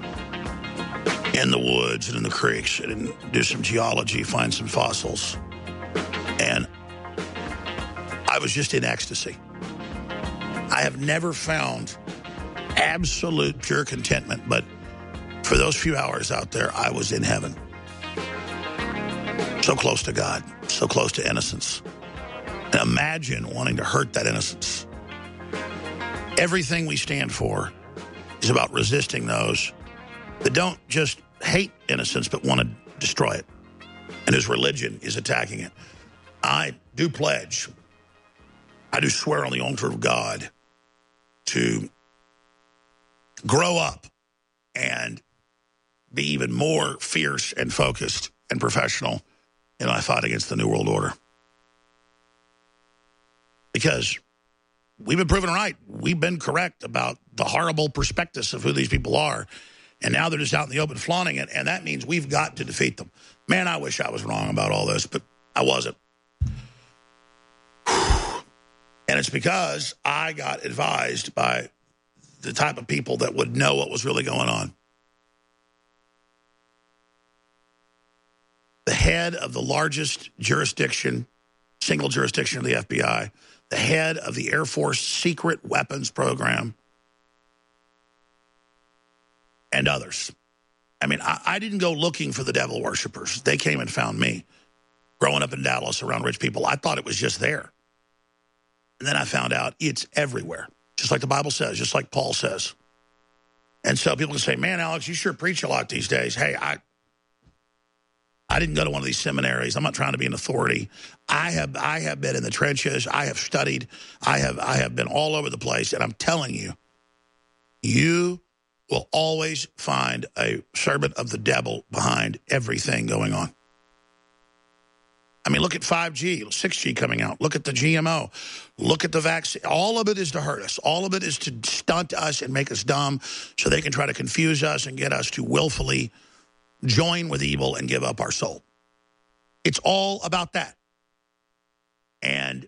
in the woods and in the creeks and do some geology, find some fossils. And I was just in ecstasy. I have never found absolute pure contentment, but for those few hours out there, I was in heaven. So close to God, so close to innocence. And imagine wanting to hurt that innocence. Everything we stand for is about resisting those that don't just hate innocence but want to destroy it, and whose religion is attacking it. I do pledge, I do swear on the altar of God to grow up and be even more fierce and focused and professional in my fight against the New World Order. Because we've been proven right. We've been correct about the horrible prospectus of who these people are. And now they're just out in the open flaunting it, and that means we've got to defeat them. Man, I wish I was wrong about all this, but I wasn't. And it's because I got advised by the type of people that would know what was really going on. The head of the largest jurisdiction, single jurisdiction of the F B I, the head of the Air Force secret weapons program, and others. I mean, I, I didn't go looking for the devil worshipers. They came and found me. Growing up in Dallas around rich people, I thought it was just there. And then I found out it's everywhere, just like the Bible says, just like Paul says. And so people can say, man, Alex, you sure preach a lot these days. Hey, I I didn't go to one of these seminaries. I'm not trying to be an authority. I have I have been in the trenches. I have studied. I have I have been all over the place. And I'm telling you, you will always find a servant of the devil behind everything going on. I mean, look at five G, six G coming out. Look at the G M O. Look at the vaccine. All of it is to hurt us. All of it is to stunt us and make us dumb so they can try to confuse us and get us to willfully join with evil and give up our soul. It's all about that. And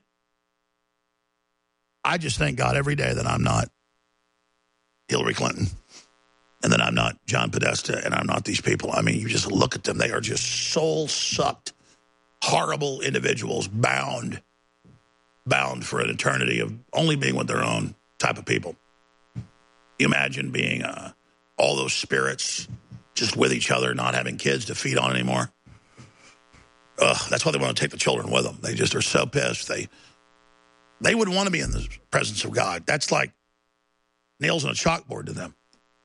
I just thank God every day that I'm not Hillary Clinton and that I'm not John Podesta and I'm not these people. I mean, you just look at them. They are just soul-sucked, horrible individuals bound, bound for an eternity of only being with their own type of people. You imagine being uh, all those spirits just with each other, not having kids to feed on anymore. Ugh, that's why they want to take the children with them. They just are so pissed. They they wouldn't want to be in the presence of God. That's like nails on a chalkboard to them.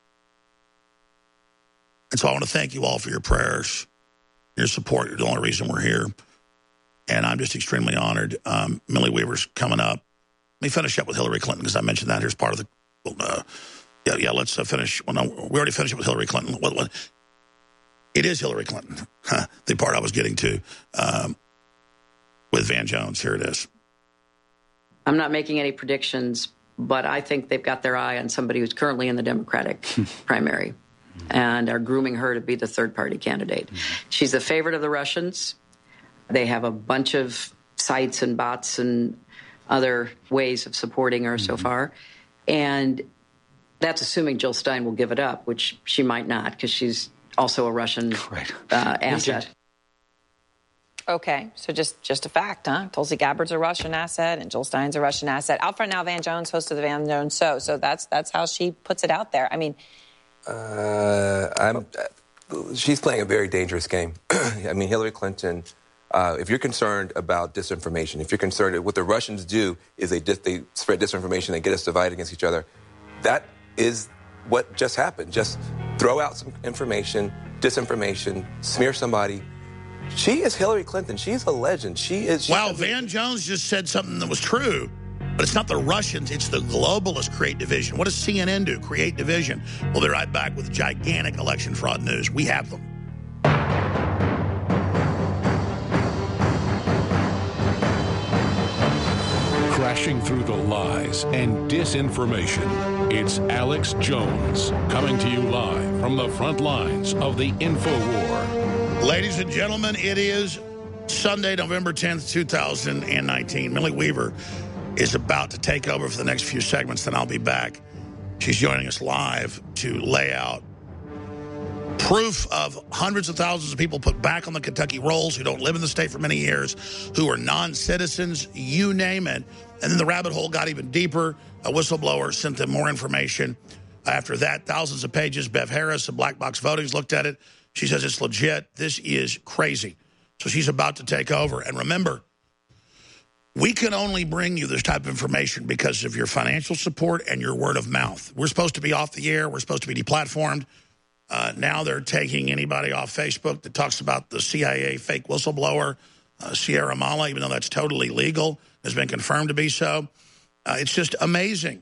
And so I want to thank you all for your prayers, your support. You're the only reason we're here. And I'm just extremely honored. Um, Millie Weaver's coming up. Let me finish up with Hillary Clinton because I mentioned that. Here's part of the... Uh, yeah, yeah, let's uh, finish. Well, no, we already finished it with Hillary Clinton. What, what, it is Hillary Clinton, huh, the part I was getting to um, with Van Jones. Here it is. I'm not making any predictions, but I think they've got their eye on somebody who's currently in the Democratic primary and are grooming her to be the third-party candidate. She's the favorite of the Russians. They have a bunch of sites and bots and other ways of supporting her mm-hmm. so far. And that's assuming Jill Stein will give it up, which she might not because she's also a Russian right. uh, asset. Okay, so just, just a fact, huh? Tulsi Gabbard's a Russian asset and Jill Stein's a Russian asset. Out front now, Van Jones, host of the Van Jones Show. So that's that's how she puts it out there. I mean... Uh, I'm, uh, she's playing a very dangerous game. I mean, Hillary Clinton... Uh, if you're concerned about disinformation, if you're concerned, what the Russians do is they dis- they spread disinformation, they get us divided against each other. That is what just happened. Just throw out some information, disinformation, smear somebody. She is Hillary Clinton. She's a legend. She is... Wow, Van Jones just said something that was true, but it's not the Russians, it's the globalists create division. What does C N N do? Create division. We'll be right back with gigantic election fraud news. We have them. Crashing through the lies and disinformation, it's Alex Jones coming to you live from the front lines of the InfoWar. Ladies and gentlemen, it is Sunday, November tenth, two thousand nineteen. Millie Weaver is about to take over for the next few segments, then I'll be back. She's joining us live to lay out proof of hundreds of thousands of people put back on the Kentucky rolls who don't live in the state for many years, who are non-citizens, you name it. And then the rabbit hole got even deeper. A whistleblower sent them more information. After that, thousands of pages. Bev Harris of Black Box Voting's looked at it. She says it's legit. This is crazy. So she's about to take over. And remember, we can only bring you this type of information because of your financial support and your word of mouth. We're supposed to be off the air. We're supposed to be deplatformed. Uh, now they're taking anybody off Facebook that talks about the C I A fake whistleblower, uh, Sierra Mala, even though that's totally legal, has been confirmed to be so. Uh, it's just amazing.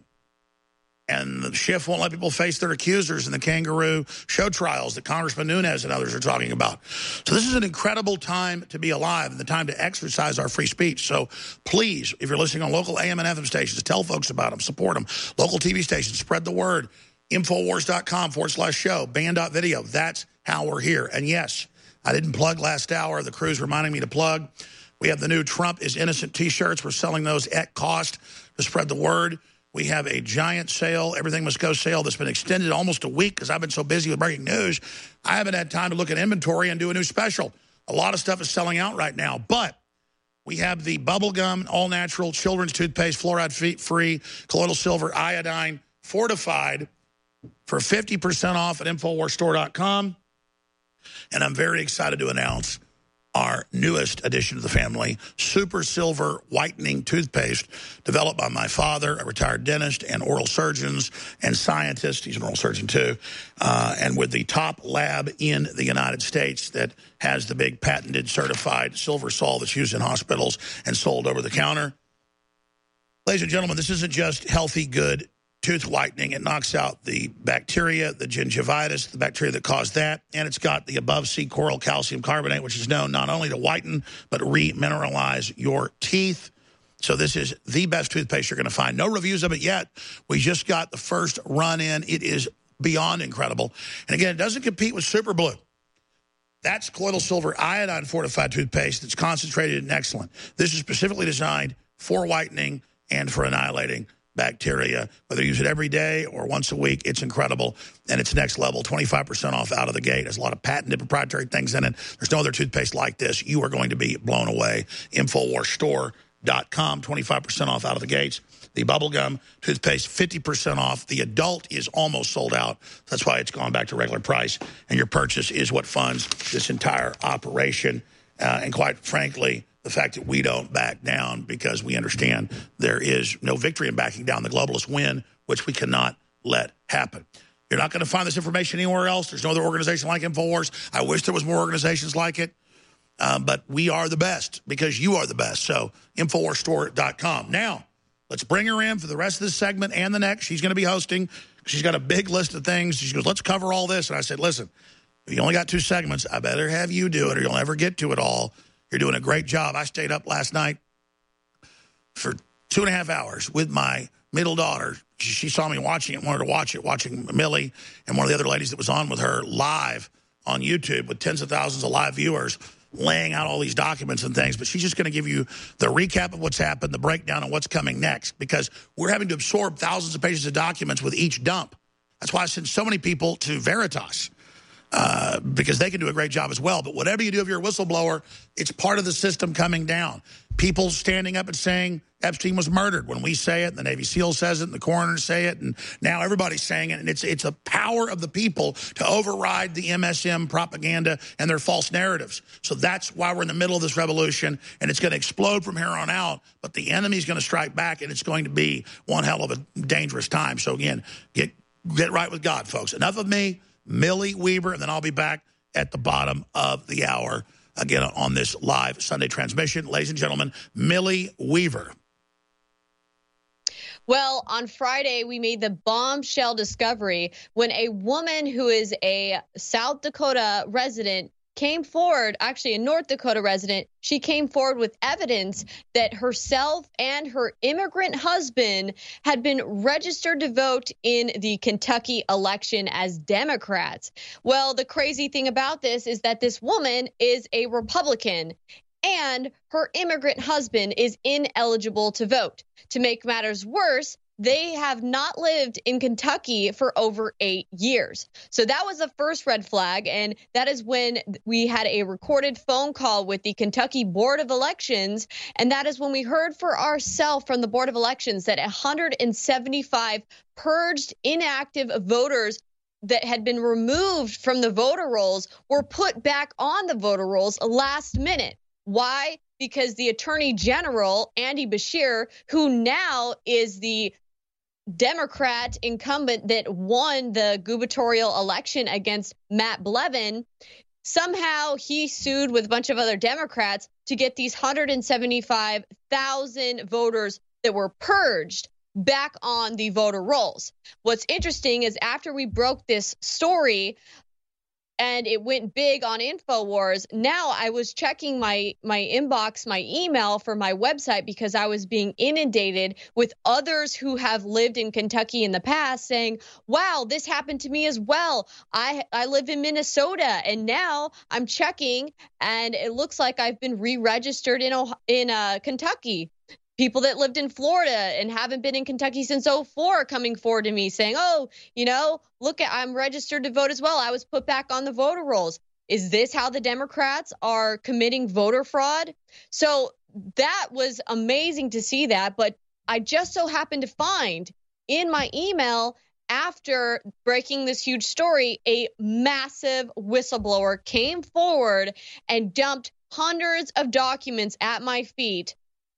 And the Schiff won't let people face their accusers in the kangaroo show trials that Congressman Nunes and others are talking about. So this is an incredible time to be alive and the time to exercise our free speech. So please, if you're listening on local A M and F M stations, tell folks about them, support them. Local T V stations, spread the word. Infowars.com forward slash show, band.video. That's how we're here. And yes, I didn't plug last hour. The crew's reminding me to plug. We have the new Trump is Innocent T-shirts. We're selling those at cost to spread the word. We have a giant sale, Everything Must Go sale that's been extended almost a week because I've been so busy with breaking news. I haven't had time to look at inventory and do a new special. A lot of stuff is selling out right now. But we have the bubblegum, all-natural, children's toothpaste, fluoride-free, colloidal silver, iodine, fortified for fifty percent off at Infowars Store dot com. And I'm very excited to announce our newest addition to the family, Super Silver Whitening Toothpaste, developed by my father, a retired dentist, and oral surgeons and scientists. He's an oral surgeon, too. Uh, and with the top lab in the United States that has the big patented certified silver sol that's used in hospitals and sold over the counter. Ladies and gentlemen, this isn't just healthy, good tooth whitening. It knocks out the bacteria, the gingivitis, the bacteria that caused that, and it's got the above sea coral calcium carbonate, which is known not only to whiten, but remineralize your teeth. So this is the best toothpaste you're going to find. No reviews of it yet. We just got the first run in. It is beyond incredible. And again, it doesn't compete with Super Blue. That's colloidal silver iodine fortified toothpaste that's concentrated and excellent. This is specifically designed for whitening and for annihilating bacteria. Whether you use it every day or once a week, it's incredible, and it's next level. twenty-five percent off out of the gate. There's a lot of patented proprietary things in it. There's no other toothpaste like this. You are going to be blown away. Infowars Store dot com, twenty-five percent off out of the gates. The bubblegum toothpaste, fifty percent off. The adult is almost sold out. That's why it's gone back to regular price, and your purchase is what funds this entire operation. Uh, and quite frankly, the fact that we don't back down because we understand there is no victory in backing down. The globalists win, which we cannot let happen. You're not going to find this information anywhere else. There's no other organization like InfoWars. I wish there was more organizations like it, um, but we are the best because you are the best. So Infowars Store dot com. Now, let's bring her in for the rest of this segment and the next. She's going to be hosting. She's got a big list of things. She goes, let's cover all this. And I said, listen, you only got two segments. I better have you do it or you'll never get to it all. You're doing a great job. I stayed up last night for two and a half hours with my middle daughter. She, she saw me watching it, wanted to watch it, watching Millie and one of the other ladies that was on with her live on YouTube with tens of thousands of live viewers laying out all these documents and things. But she's just going to give you the recap of what's happened, the breakdown of what's coming next, because we're having to absorb thousands of pages of documents with each dump. That's why I send so many people to Veritas. Uh, because they can do a great job as well. But whatever you do if you're a whistleblower, it's part of the system coming down. People standing up and saying Epstein was murdered. When we say it, and the Navy SEAL says it, and the coroners say it, and now everybody's saying it. And it's it's a power of the people to override the M S M propaganda and their false narratives. So that's why we're in the middle of this revolution, and it's going to explode from here on out. But the enemy's going to strike back, and it's going to be one hell of a dangerous time. So again, get get right with God, folks. Enough of me. Millie Weaver, and then I'll be back at the bottom of the hour, again, on this live Sunday transmission. Ladies and gentlemen, Millie Weaver. Well, on Friday, we made the bombshell discovery when a woman who is a South Dakota resident came forward, actually a North Dakota resident, she came forward with evidence that herself and her immigrant husband had been registered to vote in the Kentucky election as Democrats. Well, the crazy thing about this is that this woman is a Republican and her immigrant husband is ineligible to vote. To make matters worse, they have not lived in Kentucky for over eight years. So that was the first red flag, and that is when we had a recorded phone call with the Kentucky Board of Elections, and that is when we heard for ourselves from the Board of Elections that one hundred seventy-five purged inactive voters that had been removed from the voter rolls were put back on the voter rolls last minute. Why? Because the Attorney General, Andy Beshear, who now is the Democrat incumbent that won the gubernatorial election against Matt Blevin, somehow he sued with a bunch of other Democrats to get these one hundred seventy-five thousand voters that were purged back on the voter rolls. What's interesting is after we broke this story and it went big on InfoWars, now I was checking my my inbox, my email for my website, because I was being inundated with others who have lived in Kentucky in the past saying, wow, this happened to me as well. I I live in Minnesota, and now I'm checking, and it looks like I've been re-registered in, in uh, Kentucky. People that lived in Florida and haven't been in Kentucky since oh four coming forward to me saying, oh, you know, look, at, I'm registered to vote as well. I was put back on the voter rolls. Is this how the Democrats are committing voter fraud? So that was amazing to see that. But I just so happened to find in my email after breaking this huge story, a massive whistleblower came forward and dumped hundreds of documents at my feet,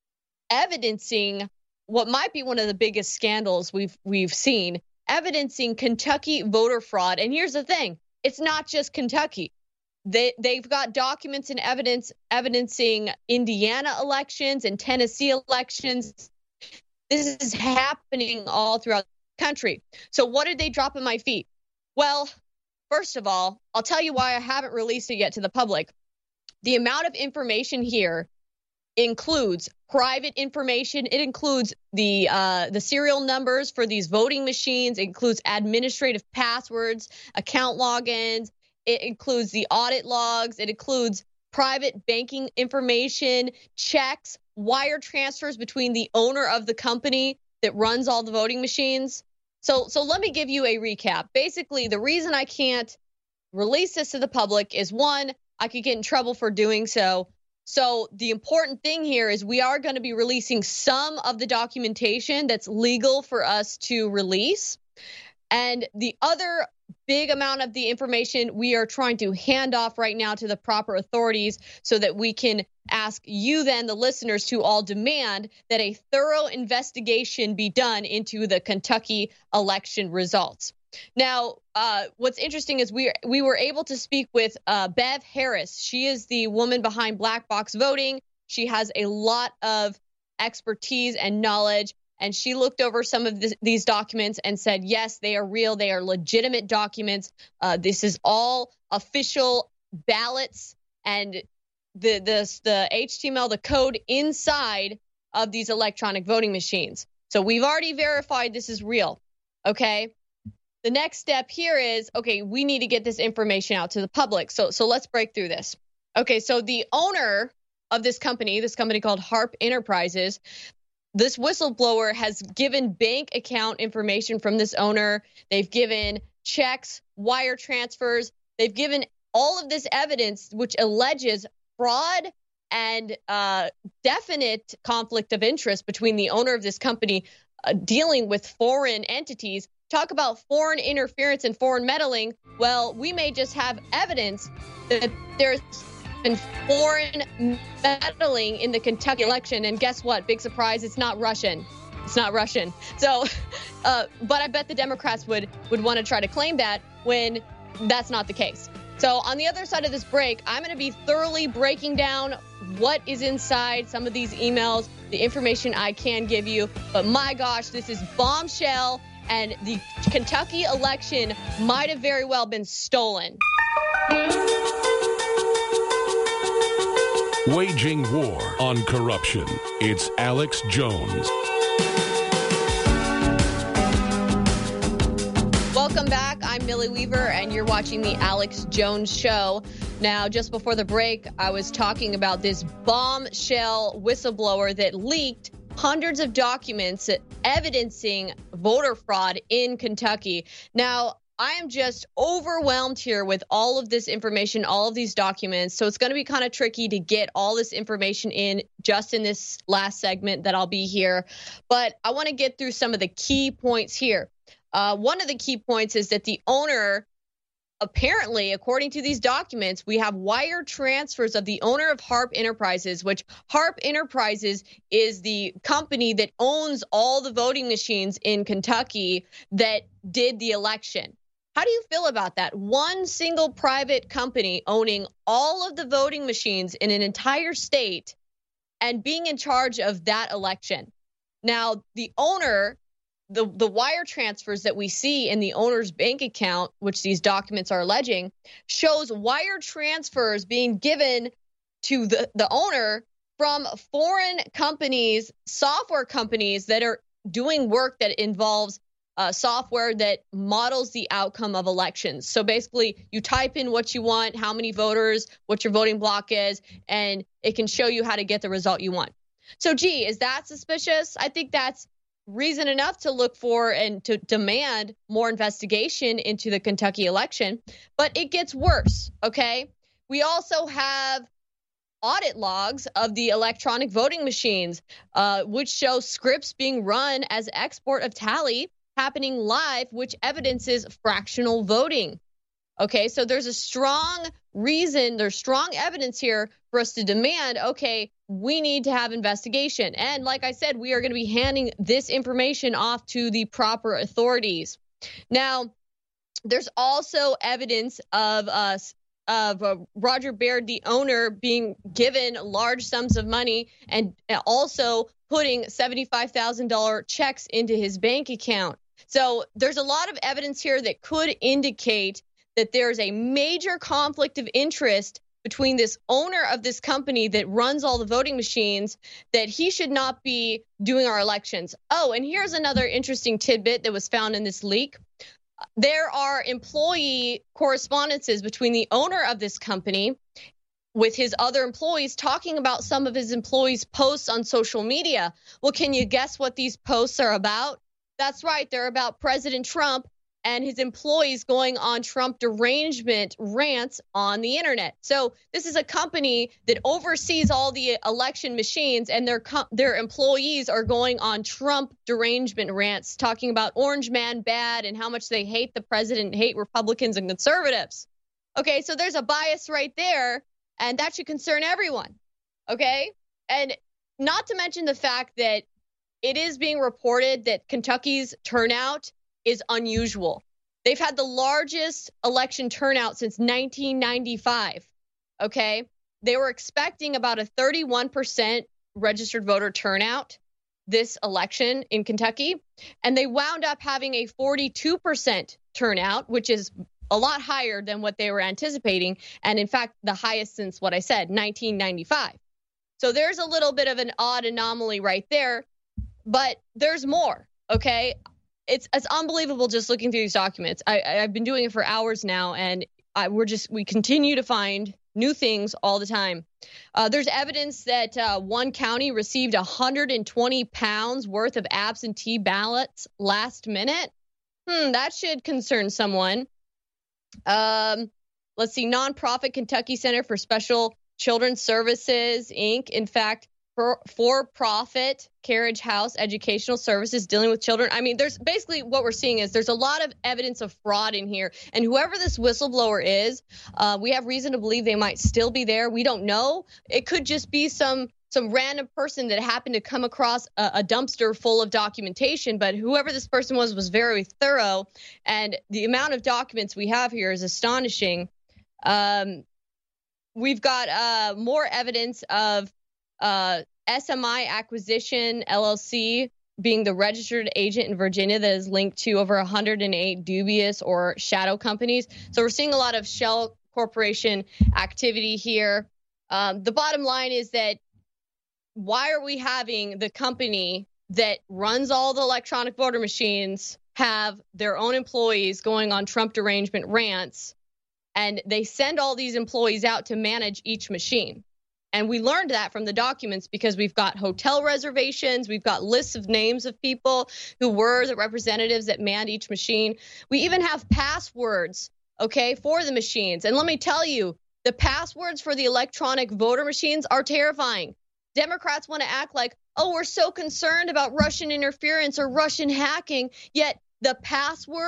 evidencing what might be one of the biggest scandals we've we've seen, evidencing Kentucky voter fraud. And here's the thing, it's not just Kentucky. They they've got documents and evidence evidencing Indiana elections and Tennessee elections. This is happening all throughout the country. So what did they drop at my feet? Well, first of all, I'll tell you why I haven't released it yet to the public. The amount of information here includes private information. It includes the uh, the serial numbers for these voting machines. It includes administrative passwords, account logins. It includes the audit logs. It includes private banking information, checks, wire transfers between the owner of the company that runs all the voting machines. So, so let me give you a recap. Basically, the reason I can't release this to the public is, one, I could get in trouble for doing so. So the important thing here is we are going to be releasing some of the documentation that's legal for us to release. And the other big amount of the information we are trying to hand off right now to the proper authorities so that we can ask you then, the listeners, to all demand that a thorough investigation be done into the Kentucky election results. Now, uh, what's interesting is we we were able to speak with uh, Bev Harris. She is the woman behind Black Box Voting. She has a lot of expertise and knowledge, and she looked over some of this, these documents and said, yes, they are real. They are legitimate documents. Uh, this is all official ballots and the, the, the H T M L, the code inside of these electronic voting machines. So we've already verified this is real, okay? The next step here is, okay, we need to get this information out to the public. So so let's break through this. Okay, so the owner of this company, this company called Harp Enterprises, this whistleblower has given bank account information from this owner. They've given checks, wire transfers. They've given all of this evidence which alleges fraud and uh, definite conflict of interest between the owner of this company uh, dealing with foreign entities. Talk about foreign interference and foreign meddling. Well, we may just have evidence that there's been foreign meddling in the Kentucky election. And guess what? Big surprise, it's not Russian. It's not Russian. So, uh, but I bet the Democrats would, would want to try to claim that when that's not the case. So on the other side of this break, I'm going to be thoroughly breaking down what is inside some of these emails, the information I can give you. But my gosh, this is bombshell. And the Kentucky election might have very well been stolen. Waging war on corruption. It's Alex Jones. Welcome back. I'm Millie Weaver, and you're watching the Alex Jones Show. Now, just before the break, I was talking about this bombshell whistleblower that leaked hundreds of documents evidencing voter fraud in Kentucky. Now, I am just overwhelmed here with all of this information, all of these documents. So it's going to be kind of tricky to get all this information in just in this last segment that I'll be here. But I want to get through some of the key points here. Uh, one of the key points is that the owner apparently, according to these documents, we have wire transfers of the owner of Harp Enterprises, which Harp Enterprises is the company that owns all the voting machines in Kentucky that did the election. How do you feel about that? One single private company owning all of the voting machines in an entire state and being in charge of that election. Now, the owner, the, the wire transfers that we see in the owner's bank account, which these documents are alleging, shows wire transfers being given to the, the owner from foreign companies, software companies that are doing work that involves Uh, software that models the outcome of elections. So basically, you type in what you want, how many voters, what your voting block is, and it can show you how to get the result you want. So, gee, is that suspicious? I think that's reason enough to look for and to demand more investigation into the Kentucky election. But it gets worse, okay? We also have audit logs of the electronic voting machines, uh, which show scripts being run as export of tally happening live, which evidences fractional voting. Okay, so there's a strong reason, there's strong evidence here for us to demand, okay, we need to have investigation. And like I said, we are going to be handing this information off to the proper authorities. Now, there's also evidence of us. Of uh, Roger Baird, the owner, being given large sums of money and also putting seventy-five thousand dollars checks into his bank account. So there's a lot of evidence here that could indicate that there's a major conflict of interest between this owner of this company that runs all the voting machines, that he should not be doing our elections. Oh, and here's another interesting tidbit that was found in this leak. There are employee correspondences between the owner of this company with his other employees talking about some of his employees' posts on social media. Well, can you guess what these posts are about? That's right. They're about President Trump and his employees going on Trump derangement rants on the internet. So this is a company that oversees all the election machines, and their their employees are going on Trump derangement rants, talking about Orange Man bad and how much they hate the president, hate Republicans and conservatives. Okay, so there's a bias right there, and that should concern everyone. Okay, and not to mention the fact that it is being reported that Kentucky's turnout is unusual. They've had the largest election turnout since nineteen ninety-five, okay? They were expecting about a thirty-one percent registered voter turnout this election in Kentucky, and they wound up having a forty-two percent turnout, which is a lot higher than what they were anticipating, and in fact, the highest since what I said, nineteen ninety-five. So there's a little bit of an odd anomaly right there, but there's more, okay? It's it's unbelievable just looking through these documents. I, I've been doing it for hours now, and I, we're just we continue to find new things all the time. Uh, there's evidence that uh, one county received one hundred twenty pounds worth of absentee ballots last minute. Hmm, that should concern someone. Um, let's see, nonprofit Kentucky Center for Special Children's Services, Incorporated. In fact, For, for-profit Carriage House Educational Services dealing with children. I mean, there's basically what we're seeing is there's a lot of evidence of fraud in here. And whoever this whistleblower is, uh, we have reason to believe they might still be there. We don't know. It could just be some some random person that happened to come across a, a dumpster full of documentation. But whoever this person was was very thorough. And the amount of documents we have here is astonishing. Um, we've got uh, more evidence of Uh, S M I Acquisition, L L C, being the registered agent in Virginia that is linked to over one hundred eight dubious or shadow companies. So we're seeing a lot of shell corporation activity here. Um, the bottom line is that why are we having the company that runs all the electronic voter machines have their own employees going on Trump derangement rants, and they send all these employees out to manage each machine? And we learned that from the documents because we've got hotel reservations. We've got lists of names of people who were the representatives that manned each machine. We even have passwords, okay, for the machines. And let me tell you, the passwords for the electronic voter machines are terrifying. Democrats want to act like, oh, we're so concerned about Russian interference or Russian hacking, yet the password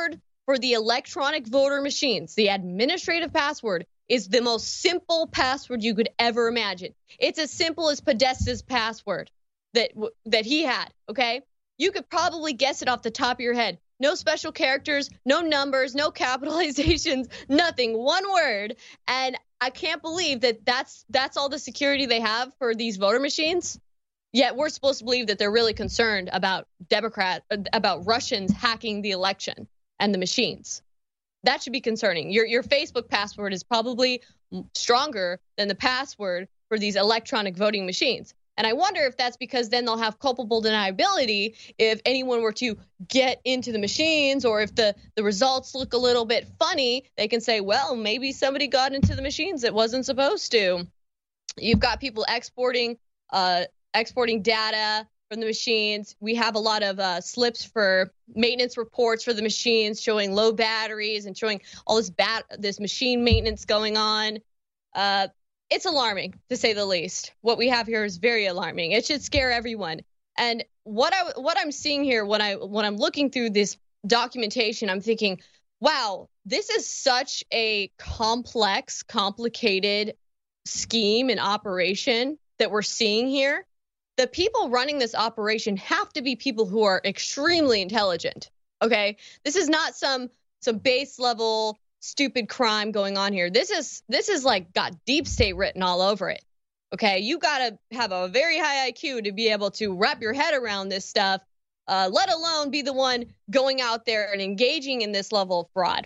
for the electronic voter machines, the administrative password is the most simple password you could ever imagine. It's as simple as Podesta's password that that he had, okay? You could probably guess it off the top of your head. No special characters, no numbers, no capitalizations, nothing, one word. And I can't believe that that's that's all the security they have for these voter machines. Yet we're supposed to believe that they're really concerned about Democrat, about Russians hacking the election and the machines. That should be concerning. Your your Facebook password is probably stronger than the password for these electronic voting machines. And I wonder if that's because then they'll have culpable deniability if anyone were to get into the machines, or if the, the results look a little bit funny, they can say, well, maybe somebody got into the machines that wasn't supposed to. You've got people exporting uh, exporting data from the machines. We have a lot of uh, slips for maintenance reports for the machines showing low batteries and showing all this bat this machine maintenance going on. Uh, It's alarming, to say the least. What we have here is very alarming. It should scare everyone. And what I what I'm seeing here when I when I'm looking through this documentation, I'm thinking, wow, this is such a complex, complicated scheme and operation that we're seeing here. The people running this operation have to be people who are extremely intelligent. Okay, this is not some some base level stupid crime going on here. This is this is like got deep state written all over it. Okay, you got to have a very high I Q to be able to wrap your head around this stuff, uh, let alone be the one going out there and engaging in this level of fraud.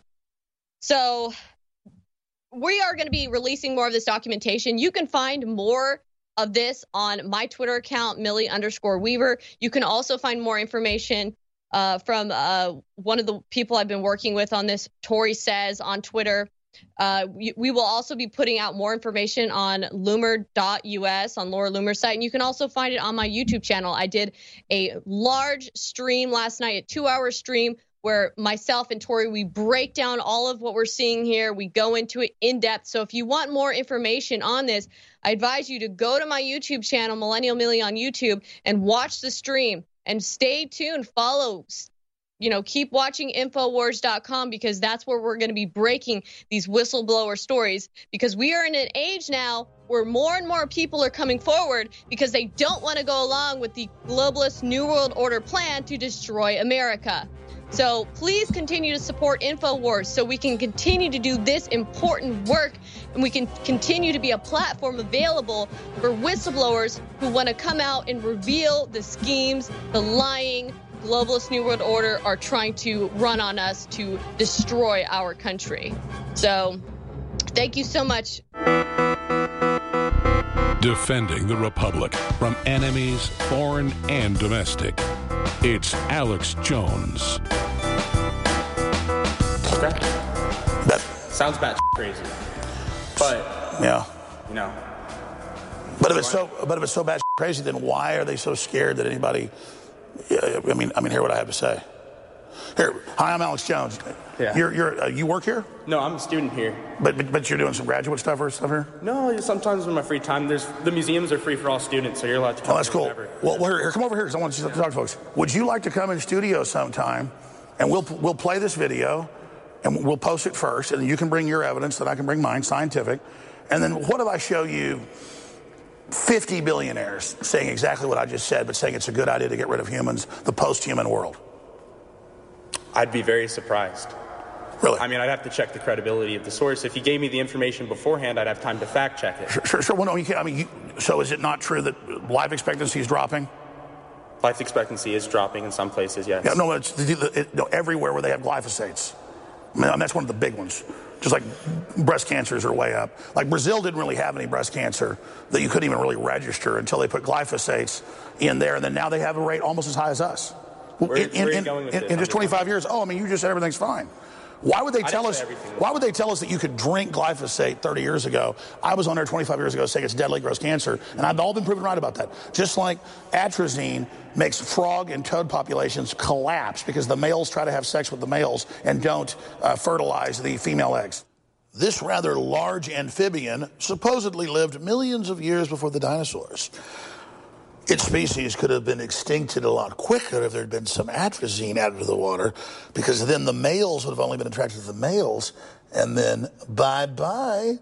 So we are going to be releasing more of this documentation. You can find more of this on my Twitter account, Millie underscore Weaver. You can also find more information Uh, from uh, one of the people I've been working with on this, Tori Says on Twitter. Uh, we, we will also be putting out more information on loomer dot U S, on Laura Loomer's site, and you can also find it on my YouTube channel. I did a large stream last night, a two-hour stream, where myself and Tori, we break down all of what we're seeing here. We go into it in depth. So if you want more information on this, I advise you to go to my YouTube channel, Millennial Millie on YouTube, and watch the stream. And stay tuned, follow, you know, keep watching Infowars dot com, because that's where we're going to be breaking these whistleblower stories, because we are in an age now where more and more people are coming forward because they don't want to go along with the globalist New World Order plan to destroy America. So please continue to support Infowars so we can continue to do this important work, and we can continue to be a platform available for whistleblowers who want to come out and reveal the schemes, the lying globalist New World Order are trying to run on us to destroy our country. So thank you so much. Defending the Republic from enemies, foreign and domestic. It's Alex Jones. Okay. That sounds bat crazy, but yeah, you know. But if it's so, but if it's so bad crazy, then why are they so scared that anybody? I mean, I mean, hear what I have to say. Here, hi, I'm Alex Jones. Yeah. You're, you're, uh, you work here? No, I'm a student here. But, but, but you're doing some graduate stuff or stuff here? No, sometimes in my free time, there's the museums are free for all students, so you're allowed to come. Oh, that's cool. Whenever. Well, here, here, come over here because I want you to talk to folks. Would you like to come in studio sometime, and we'll we'll play this video, and we'll post it first, and then you can bring your evidence, then I can bring mine, scientific, and then what if I show you fifty billionaires saying exactly what I just said, but saying it's a good idea to get rid of humans, the post-human world? I'd be very surprised. Really? I mean, I'd have to check the credibility of the source. If you gave me the information beforehand, I'd have time to fact check it. Sure, sure. sure. Well, no, you can't. I mean, you, so is it not true that life expectancy is dropping? Life expectancy is dropping in some places, yes. Yeah, no, it's it, it, no, everywhere where they have glyphosates. I mean, that's one of the big ones. Just like breast cancers are way up. Like Brazil didn't really have any breast cancer that you couldn't even really register until they put glyphosates in there, and then now they have a rate almost as high as us. Where, in, where are you in, going with in, this? in just twenty-five years, oh, I mean, you just said everything's fine. Why would they tell us? Why would they tell us that you could drink glyphosate thirty years ago? I was on there twenty-five years ago saying it's deadly, gross cancer, and I've all been proven right about that. Just like atrazine makes frog and toad populations collapse because the males try to have sex with the males and don't uh, fertilize the female eggs. This rather large amphibian supposedly lived millions of years before the dinosaurs. its species could have been extincted a lot quicker if there had been some atrazine added to the water, because then the males would have only been attracted to the males, and then bye-bye.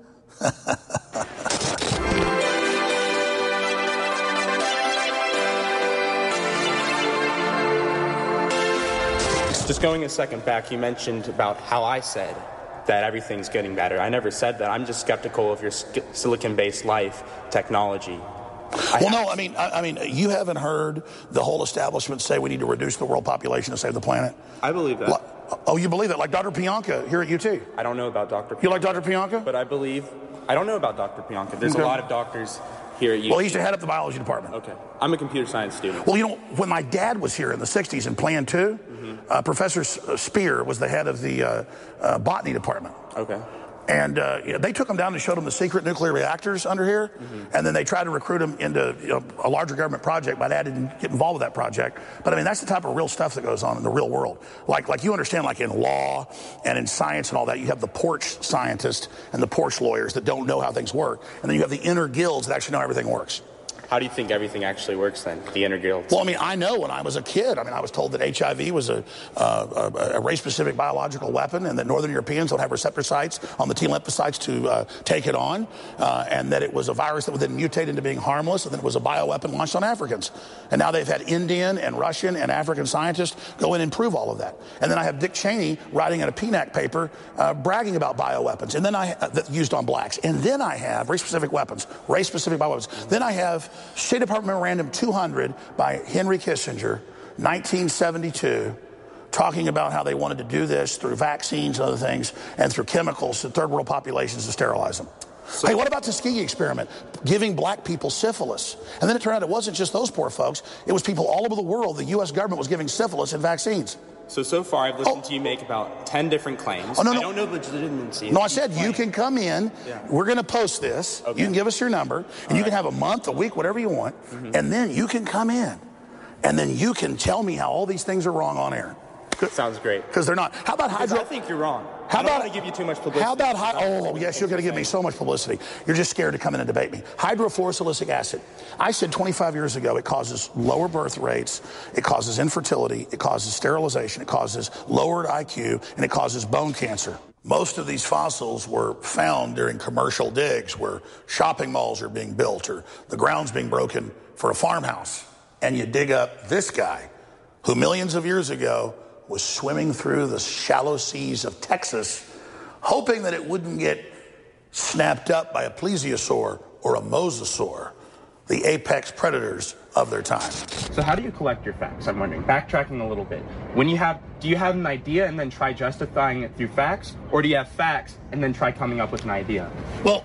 Just going a second back, you mentioned about how I said that everything's getting better. I never said that. I'm just skeptical of your silicon-based life technology. Well, I no, I mean, I, I mean, you haven't heard the whole establishment say we need to reduce the world population to save the planet? I believe that. Like, oh, you believe that? Like Doctor Pianka here at U T? I don't know about Doctor Pianka. You like Doctor Pianka? But I believe, I don't know about Doctor Pianka. There's okay. a lot of doctors here at U T. Well, he used to head up the biology department. Okay. I'm a computer science student. Well, you know, when my dad was here in the sixties in Plan two, mm-hmm. uh, Professor Spear was the head of the uh, uh, botany department. Okay. And uh, you know, they took him down and showed him the secret nuclear reactors under here, mm-hmm. and then they tried to recruit him into you know, a larger government project. My dad didn't get involved with that project. But I mean, that's the type of real stuff that goes on in the real world. Like, like you understand, like in law and in science and all that, you have the porch scientists and the porch lawyers that don't know how things work, and then you have the inner guilds that actually know how everything works. How do you think everything actually works then, the inner guilds? Well, I mean, I know when I was a kid, I mean, I was told that H I V was a, uh, a, a race-specific biological weapon, and that Northern Europeans don't have receptor sites on the T lymphocytes to uh, take it on, uh, and that it was a virus that would then mutate into being harmless, and then it was a bioweapon launched on Africans. And now they've had Indian and Russian and African scientists go in and prove all of that. And then I have Dick Cheney writing in a P N A C paper uh, bragging about bioweapons, and then I uh, that used on blacks. And then I have race-specific weapons, race-specific bioweapons. Then I have State Department Memorandum two hundred by Henry Kissinger, nineteen seventy-two, talking about how they wanted to do this through vaccines and other things and through chemicals to third world populations to sterilize them. So, hey, what about the Tuskegee experiment? Giving black people syphilis. And then it turned out it wasn't just those poor folks. It was people all over the world. The U S government was giving syphilis in vaccines. So, so far, I've listened oh. to you make about ten different claims. Oh, no, no. I don't know the legitimacy. No, I said you can come in. Yeah. We're going to post this. Okay. You can give us your number, and All you right. can have a month, a week, whatever you want, mm-hmm. and then you can come in, and then you can tell me how all these things are wrong on air. Sounds great. Because they're not. How about hydro? I think you're wrong. How I don't about, want to give you too much publicity. How about high, oh yes, you're going to give me so much publicity. You're just scared to come in and debate me. Hydrofluorosilicic acid. I said twenty-five years ago it causes lower birth rates, it causes infertility, it causes sterilization, it causes lowered I Q, and it causes bone cancer. Most of these fossils were found during commercial digs where shopping malls are being built or the ground's being broken for a farmhouse. And you dig up this guy who millions of years ago was swimming through the shallow seas of Texas, hoping that it wouldn't get snapped up by a plesiosaur or a mosasaur, the apex predators of their time. So how do you collect your facts, I'm wondering? Backtracking a little bit. When you have, do you have an idea and then try justifying it through facts? Or do you have facts and then try coming up with an idea? Well,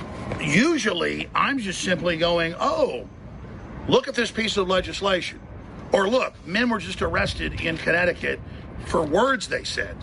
usually I'm just simply going, oh, look at this piece of legislation. Or look, men were just arrested in Connecticut for words they said.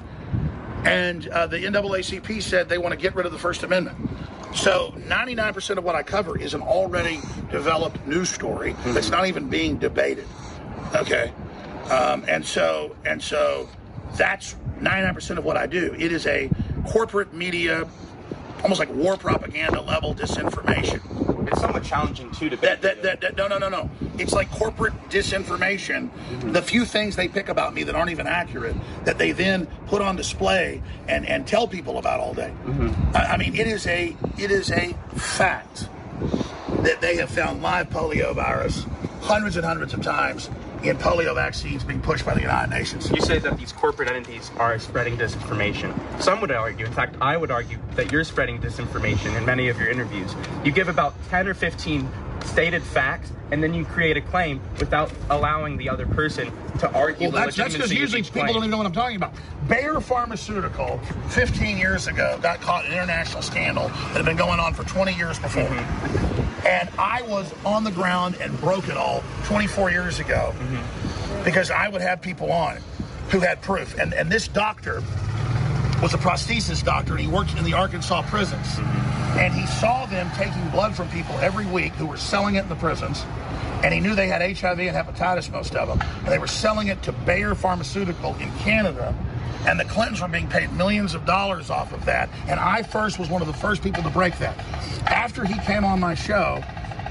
And uh, the N double A C P said they want to get rid of the First Amendment. So ninety-nine percent of what I cover is an already developed news story mm-hmm. that's not even being debated. Okay? Um, and so and so that's ninety-nine percent of what I do. It is a corporate media, almost like war propaganda level disinformation. It's somewhat challenging too to debate. That, that, that, that, no, no, no, no. It's like corporate disinformation. Mm-hmm. The few things they pick about me that aren't even accurate, that they then put on display and, and tell people about all day. Mm-hmm. I, I mean, it is a it is a fact that they have found live polio virus hundreds and hundreds of times in polio vaccines being pushed by the United Nations. You say that these corporate entities are spreading disinformation. Some would argue, in fact, I would argue that you're spreading disinformation in many of your interviews. You give about ten or fifteen stated facts, and then you create a claim without allowing the other person to argue well, the that's, that's because usually people claim. don't even know what I'm talking about. Bayer Pharmaceutical, fifteen years ago, got caught in an international scandal that had been going on for twenty years before. Mm-hmm. And I was on the ground and broke it all twenty-four years ago mm-hmm. because I would have people on who had proof. And, and this doctor was a prosthesis doctor, and he worked in the Arkansas prisons. Mm-hmm. And he saw them taking blood from people every week who were selling it in the prisons. And he knew they had H I V and hepatitis, most of them. And they were selling it to Bayer Pharmaceutical in Canada. And the Clintons were being paid millions of dollars off of that. And I first was one of the first people to break that. After he came on my show,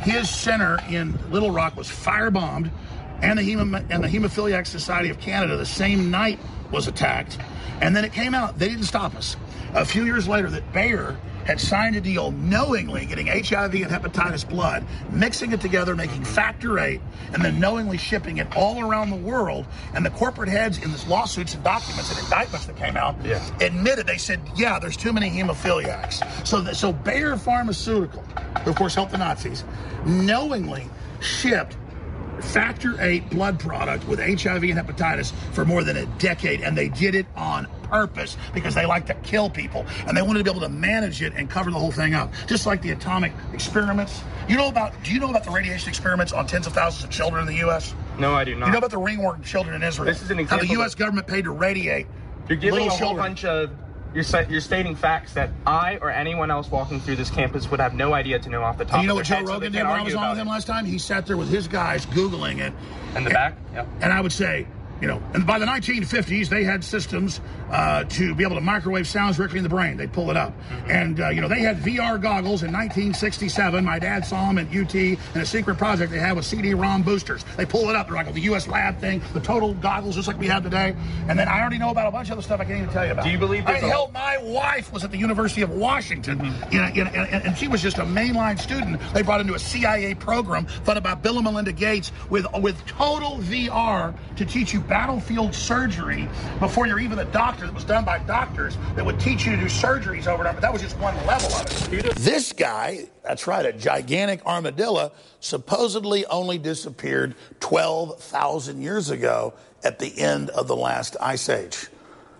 his center in Little Rock was firebombed, and the, Hemo- and the Hemophiliac Society of Canada the same night was attacked. And then it came out, they didn't stop us. A few years later, that Bayer had signed a deal knowingly getting H I V and hepatitis blood, mixing it together, making factor eight, and then knowingly shipping it all around the world. And the corporate heads in this lawsuits and documents and indictments that came out yeah. admitted, they said, yeah, there's too many hemophiliacs. So, th- so Bayer Pharmaceutical, who of course helped the Nazis, knowingly shipped factor eight blood product with H I V and hepatitis for more than a decade, and they did it on purpose because they like to kill people, and they wanted to be able to manage it and cover the whole thing up, just like the atomic experiments. You know about? Do you know about the radiation experiments on tens of thousands of children in the U S? No, I do not. You know about the ringworm children in Israel? This is an example. How the U S government paid to radiate You're giving little a whole children. bunch of. You're, you're stating facts that I or anyone else walking through this campus would have no idea to know off the top And you know of what their Joe head, so Rogan they did can't when I was argue on with about him it. last time? He sat there with his guys Googling it. In the and, back? Yeah. And I would say, you know, and by the nineteen fifties, they had systems uh, to be able to microwave sounds directly in the brain. They'd pull it up. Mm-hmm. And, uh, you know, they had V R goggles in nineteen sixty-seven. My dad saw them at U T in a secret project they had with C D ROM boosters. They pull it up. They're like the U S lab thing, the total goggles just like we have today. And then I already know about a bunch of other stuff I can't even tell you about. Do you believe I there's a- hell, my wife was at the University of Washington, mm-hmm. you know, you know, and, and she was just a mainline student. They brought into a C I A program funded by Bill and Melinda Gates with, with total V R to teach you battlefield surgery before you're even a doctor. That was done by doctors that would teach you to do surgeries over and over. That was just one level of it. This guy, that's right, a gigantic armadillo, supposedly only disappeared twelve thousand years ago at the end of the last ice age.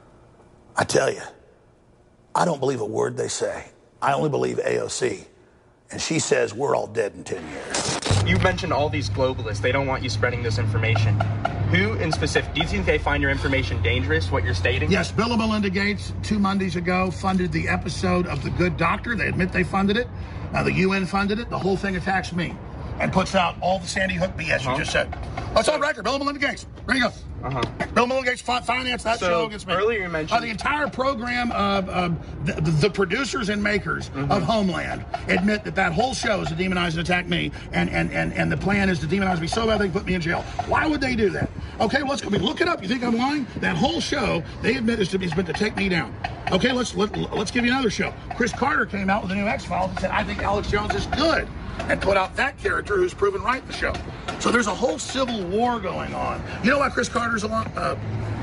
I tell you, I don't believe a word they say. I only believe A O C. And she says we're all dead in ten years. You mentioned all these globalists. They don't want you spreading this information. Who in specific, do you think they find your information dangerous, what you're stating? Yes, Bill and Melinda Gates, two Mondays ago, funded the episode of The Good Doctor. They admit they funded it. Uh, the U N funded it. The whole thing attacks me and puts out all the Sandy Hook B S uh-huh. you just said. Oh, it's on record. Bill and Melinda Gates. There you go. Uh-huh. Bill and Melinda Gates financed that so show against me. Earlier you mentioned... Uh, the entire program of uh, the, the producers and makers mm-hmm. of Homeland admit that that whole show is to demonize and attack me, and, and, and, and the plan is to demonize me so bad they can put me in jail. Why would they do that? Okay, let's go. I mean, look it up. You think I'm lying? That whole show, they admit, is, to, is meant to take me down. Okay, let's let, let's give you another show. Chris Carter came out with a new X-Files and said, I think Alex Jones is good, and put out that character who's proven right in the show. So there's a whole civil war going on. You know why Chris Carter's a lot, uh,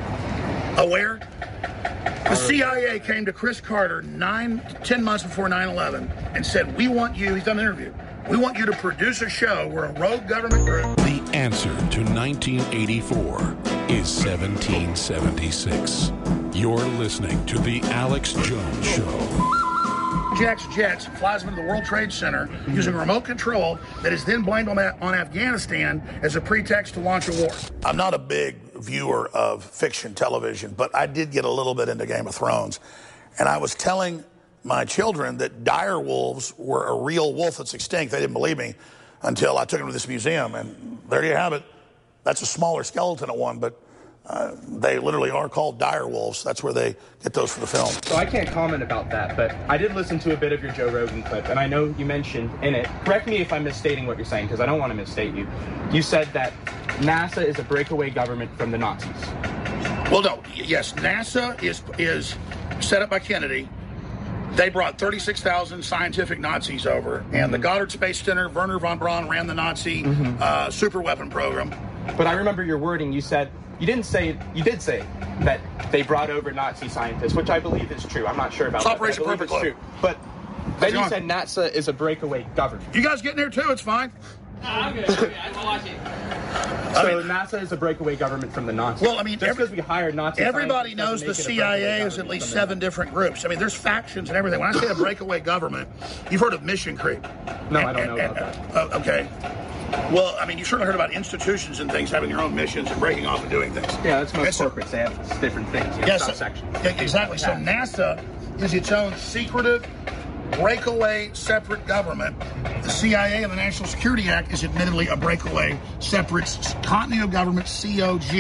aware? The C I A came to Chris Carter nine, ten months before nine eleven and said, we want you, he's done an interview, we want you to produce a show where a rogue government group... The answer to nineteen eighty-four is seventeen seventy-six. You're listening to The Alex Jones Show. Jets, jets, flies them into the World Trade Center using remote control that is then blamed on, on Afghanistan as a pretext to launch a war. I'm not a big viewer of fiction television, but I did get a little bit into Game of Thrones. And I was telling my children that dire wolves were a real wolf that's extinct. They didn't believe me until I took them to this museum. And there you have it. That's a smaller skeleton of one, but Uh, they literally are called dire wolves. That's where they get those for the film. So I can't comment about that, but I did listen to a bit of your Joe Rogan clip, and I know you mentioned in it, correct me if I'm misstating what you're saying, because I don't want to misstate you. You said that NASA is a breakaway government from the Nazis. Well, no. Yes, NASA is is set up by Kennedy. They brought thirty-six thousand scientific Nazis over, and mm-hmm. the Goddard Space Center, Werner von Braun ran the Nazi mm-hmm. uh, super weapon program. But I remember your wording. You said, you didn't say, you did say that they brought over Nazi scientists, which I believe is true. I'm not sure about it's that. Operation but I believe Paperclip. It's true. But then you said NASA is a breakaway government. You guys get in there too, it's fine. No, I'm good. I'm good. I'm watching. So I mean, NASA is a breakaway government from the Nazis. Well, I mean, just because we hired Nazi everybody knows the C I A is at least seven different groups. I mean, there's factions and everything. When I say a breakaway government, you've heard of Mission Creep. No, and, I don't know and, about and, that. Uh, okay. Well, I mean, you certainly heard about institutions and things having their own missions and breaking off and doing things. Yeah, that's most and corporates. So, they have different things. Yes, yeah, so, yeah, exactly. So NASA is its own secretive, breakaway, separate government. The C I A and the National Security Act is admittedly a breakaway, separate continuity of government, C O G.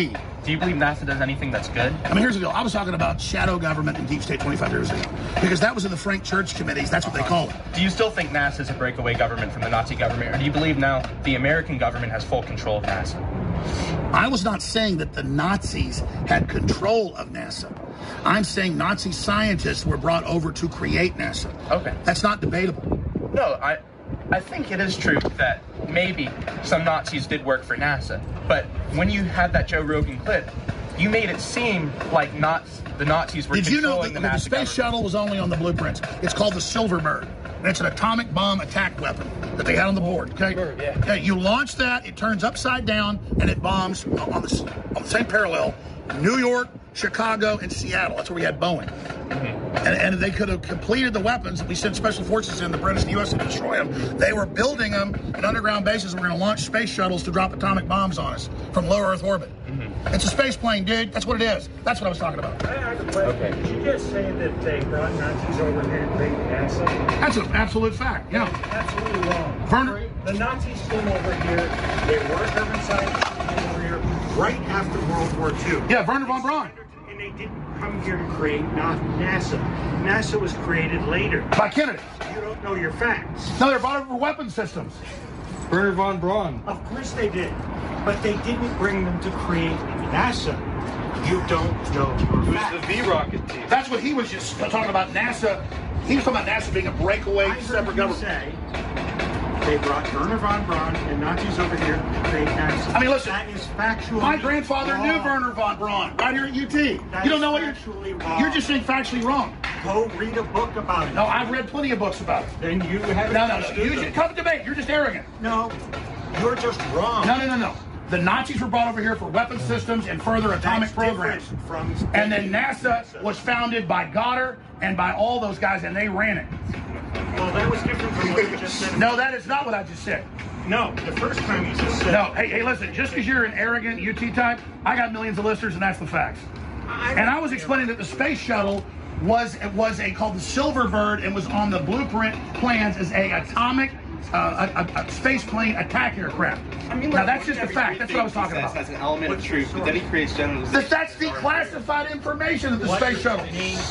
Do you believe NASA does anything that's good? I mean, here's the deal. I was talking about shadow government and deep state twenty-five years ago because that was in the Frank Church committees. That's what they call it. Do you still think NASA is a breakaway government from the Nazi government, or do you believe now the American government has full control of NASA? I was not saying that the Nazis had control of NASA. I'm saying Nazi scientists were brought over to create NASA. Okay. That's not debatable. No, I I think it is true that maybe some Nazis did work for NASA. But when you had that Joe Rogan clip, you made it seem like not the Nazis were Did you know controlling that the, the NASA space government. shuttle was only on the blueprints? It's called the Silverbird. And it's an atomic bomb attack weapon that they had on the board. Okay. Yeah. Okay, you launch that, it turns upside down, and it bombs on the on the same parallel New York, Chicago, and Seattle. That's where we had Boeing. Mm-hmm. And, and they could have completed the weapons. We sent special forces in, the British and the U S to destroy them. They were building them in underground bases. We're going to launch space shuttles to drop atomic bombs on us from low Earth orbit. Mm-hmm. It's a space plane, dude. That's what it is. That's what I was talking about. I have a question. Okay. Did you just say that they brought Nazis over here to create NASA? That's an absolute fact, yeah. That's absolutely wrong. Werner, the Nazis came over here. They were German scientists who came over here right after World War Two. Yeah, Werner von Braun. And they didn't come here to create not NASA. NASA was created later. By Kennedy. You don't know your facts. No, they're brought over for weapon systems. Werner von Braun. Of course they did. But they didn't bring them to create NASA. You don't know your facts. Who's the V-Rocket team? That's what he was just talking about, NASA. He was talking about NASA being a breakaway I separate government. Say they brought Werner von Braun and Nazis over here to create NASA. I mean, listen. That is factual. My grandfather wrong. knew Werner von Braun right here at U T. That you don't know what you're you're. You're just saying factually wrong. Go read a book about it. No, I've read plenty of books about it. Then you haven't. No, no, no. You should come to debate. You're just arrogant. No, you're just wrong. No, no, no, no. The Nazis were brought over here for weapon systems and further atomic That's programs. From and then NASA was founded by Goddard and by all those guys, and they ran it. Well, that was different from what you just said. No, that is not what I just said. No, the first time you just said. No, hey, hey, listen, just because you're an arrogant U T type, I got millions of listeners, and that's the facts. I and I was explaining that the space shuttle was it was a called the Silverbird and was on the blueprint plans as a atomic uh, a, a, a space plane attack aircraft. I mean, now that's just a fact. That's what I was talking about. That's an element of truth, but then he creates generalization. That, that's declassified information of the what space shuttle.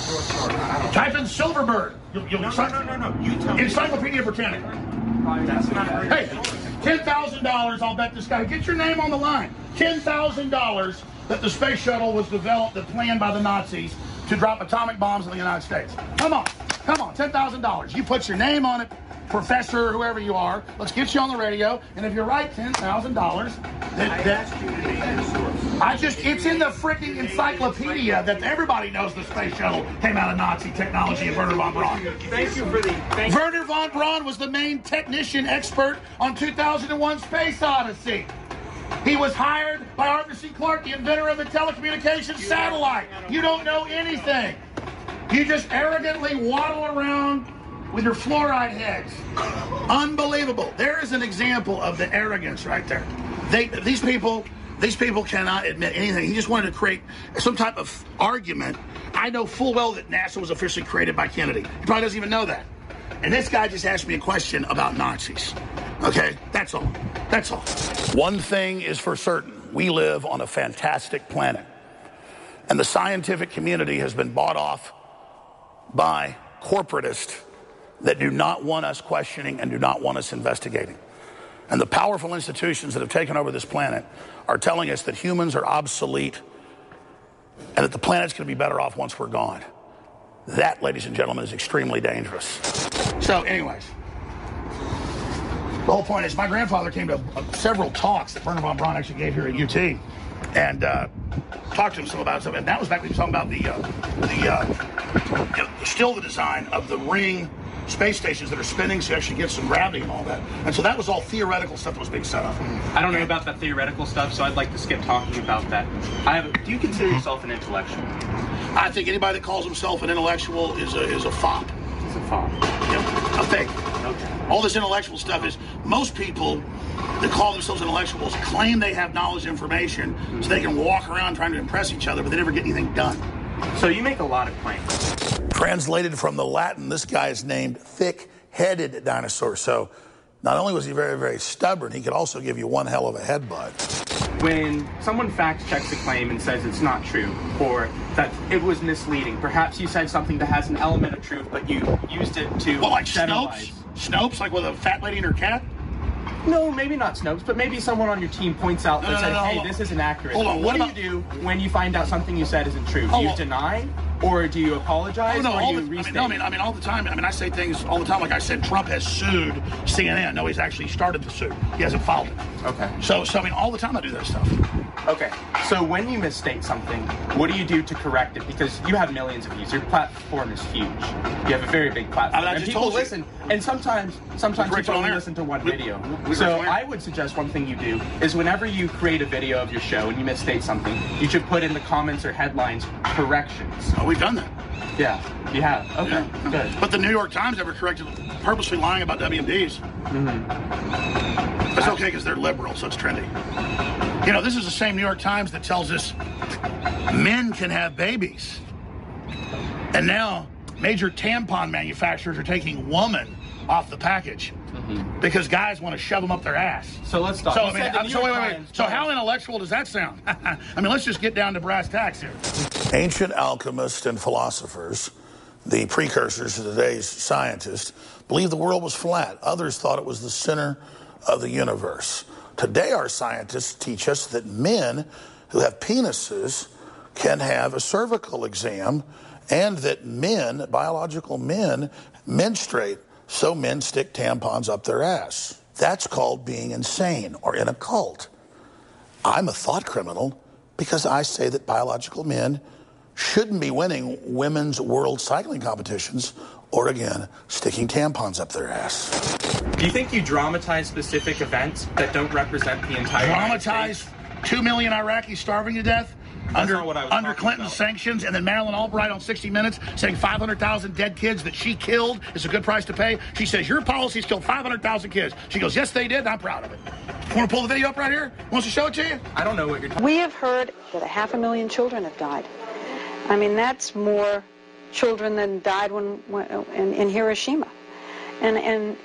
Type in Silverbird. You'll, you'll no, no, no, no, no. You tell me. Encyclopedia Britannica. That's not Hey, ten thousand dollars, I'll bet this guy. Get your name on the line. ten thousand dollars that the space shuttle was developed, the plan by the Nazis to drop atomic bombs in the United States. Come on. Come on, ten thousand dollars. You put your name on it, professor, or whoever you are. Let's get you on the radio. And if you're right, ten thousand dollars. I asked you to name the source. I just, it's in the freaking encyclopedia that everybody knows the space shuttle came out of Nazi technology and Werner von Braun. Thank you for the... Thank Werner von Braun was the main technician expert on two thousand one Space Odyssey. He was hired by Arthur C. Clarke, the inventor of the telecommunications satellite. You don't know anything. You just arrogantly waddle around with your fluoride heads. Unbelievable. There is an example of the arrogance right there. They, these people, these people cannot admit anything. He just wanted to create some type of argument. I know full well that NASA was officially created by Kennedy. He probably doesn't even know that. And this guy just asked me a question about Nazis. Okay? That's all. That's all. One thing is for certain. We live on a fantastic planet. And the scientific community has been bought off by corporatists that do not want us questioning and do not want us investigating. And the powerful institutions that have taken over this planet are telling us that humans are obsolete and that the planet's going to be better off once we're gone. That, ladies and gentlemen, is extremely dangerous. So, anyways, the whole point is my grandfather came to uh, several talks that Werner von Braun actually gave here at U T and uh, talked to him some about something. And that was back when he was talking about the, uh, the uh, you know, still the design of the ring space stations that are spinning so you actually get some gravity and all that. And so that was all theoretical stuff that was being set up. I don't know about that theoretical stuff, so I'd like to skip talking about that. I have. Do you consider yourself an intellectual? I think anybody that calls himself an intellectual is a is a fop. It's a fop. Yeah, a fake. Okay. All this intellectual stuff is, most people that call themselves intellectuals claim they have knowledge and information mm-hmm. so they can walk around trying to impress each other, but they never get anything done. So you make a lot of claims. Translated from the Latin, this guy is named thick-headed dinosaur. So not only was he very, very stubborn, he could also give you one hell of a headbutt. when someone fact checks a claim and says it's not true, or that it was misleading, perhaps you said something that has an element of truth, but you used it to well, like generalize. Snopes? Snopes, like with a fat lady and her cat? No, maybe not Snopes, but maybe someone on your team points out No, that no, said, no, no, hey, hold this on. isn't accurate. Hold on, what, what do you do when you find out something you said isn't true? Do Oh, you well- deny, or do you apologize, Oh, no, or all do the, you I restate? mean, no, I mean, I mean, all the time. I mean, I say things all the time. Like I said, Trump has sued C N N. No, he's actually started the suit. He hasn't filed it. Okay. So, so I mean, all the time I do that stuff. Okay, so when you misstate something, what do you do to correct it? Because you have millions of views. Your platform is huge. You have a very big platform. I mean, I and just people told you. listen, and sometimes sometimes Rick's people on only air. listen to one We- video. we- So Rick's on air. I would suggest one thing you do is whenever you create a video of your show and you misstate something, you should put in the comments or headlines corrections. Oh, we've done that. Yeah, you have. Okay, good. But the New York Times never corrected purposely lying about W M Ds. Mm-hmm. It's okay because they're liberal, so it's trendy. You know, this is the same New York Times that tells us men can have babies. And now major tampon manufacturers are taking woman off the package Mm-hmm. because guys want to shove them up their ass. So let's stop. So, You I mean, said the I'm- New so York wait, wait, wait. Times So does. how intellectual does that sound? I mean, let's just get down to brass tacks here. Ancient alchemists and philosophers, the precursors to today's scientists, believed the world was flat. Others thought it was the center of the universe. Today, our scientists teach us that men who have penises can have a cervical exam and that men, biological men, menstruate, so men stick tampons up their ass. That's called being insane or in a cult. I'm a thought criminal because I say that biological men shouldn't be winning women's world cycling competitions or, again, sticking tampons up their ass. Do you think you dramatize specific events that don't represent the entire United Dramatize States? two million Iraqis starving to death under, not what I was under talking Clinton's about. sanctions, and then Madeleine Albright on sixty minutes saying five hundred thousand dead kids that she killed is a good price to pay. She says, your policies killed five hundred thousand kids. She goes, yes, they did, and I'm proud of it. Want to pull the video up right here? Wants to show it to you? I don't know what you're talking We have heard that a half a million children have died. I mean, that's more children than died when, when in, in Hiroshima. And, and,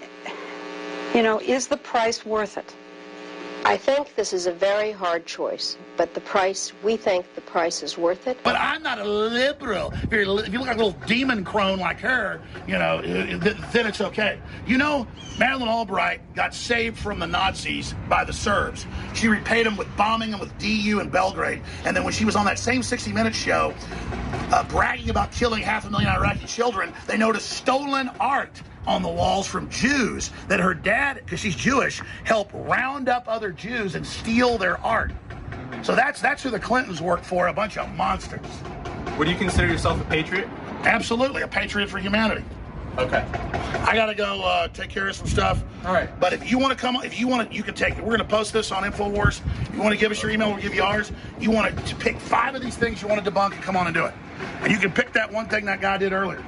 you know, is the price worth it? I think this is a very hard choice, but the price, we think the price is worth it. But I'm not a liberal. If, you're, if you look like a little demon crone like her, you know, th- then it's okay. You know, Madeleine Albright got saved from the Nazis by the Serbs. She repaid them with bombing them with D U in Belgrade. And then when she was on that same sixty minutes show, uh, bragging about killing half a million Iraqi children, they noticed stolen art on the walls from Jews that her dad, because she's Jewish, helped round up other Jews and steal their art. So that's that's who the Clintons work for, a bunch of monsters. Would you consider yourself a patriot? Absolutely, a patriot for humanity. Okay. I gotta go uh, take care of some stuff. All right. But if you want to come, if you want to, you can take it. We're gonna post this on InfoWars. If you want to give us your email, we'll give you ours. You want to pick five of these things you want to debunk and come on and do it. And you can pick that one thing that guy did earlier.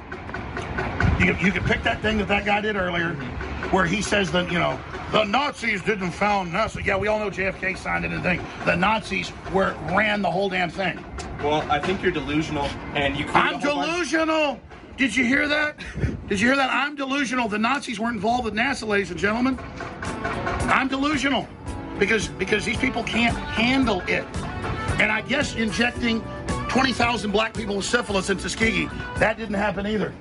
You can, you can pick that thing that that guy did earlier, where he says that, you know, the Nazis didn't found NASA. Yeah, we all know J F K signed it and thing. The Nazis were ran the whole damn thing. Well, I think you're delusional, and you. I'm delusional. Did you hear that? Did you hear that? I'm delusional. The Nazis weren't involved with NASA, ladies and gentlemen. I'm delusional because because these people can't handle it. And I guess injecting twenty thousand black people with syphilis in Tuskegee, that didn't happen either.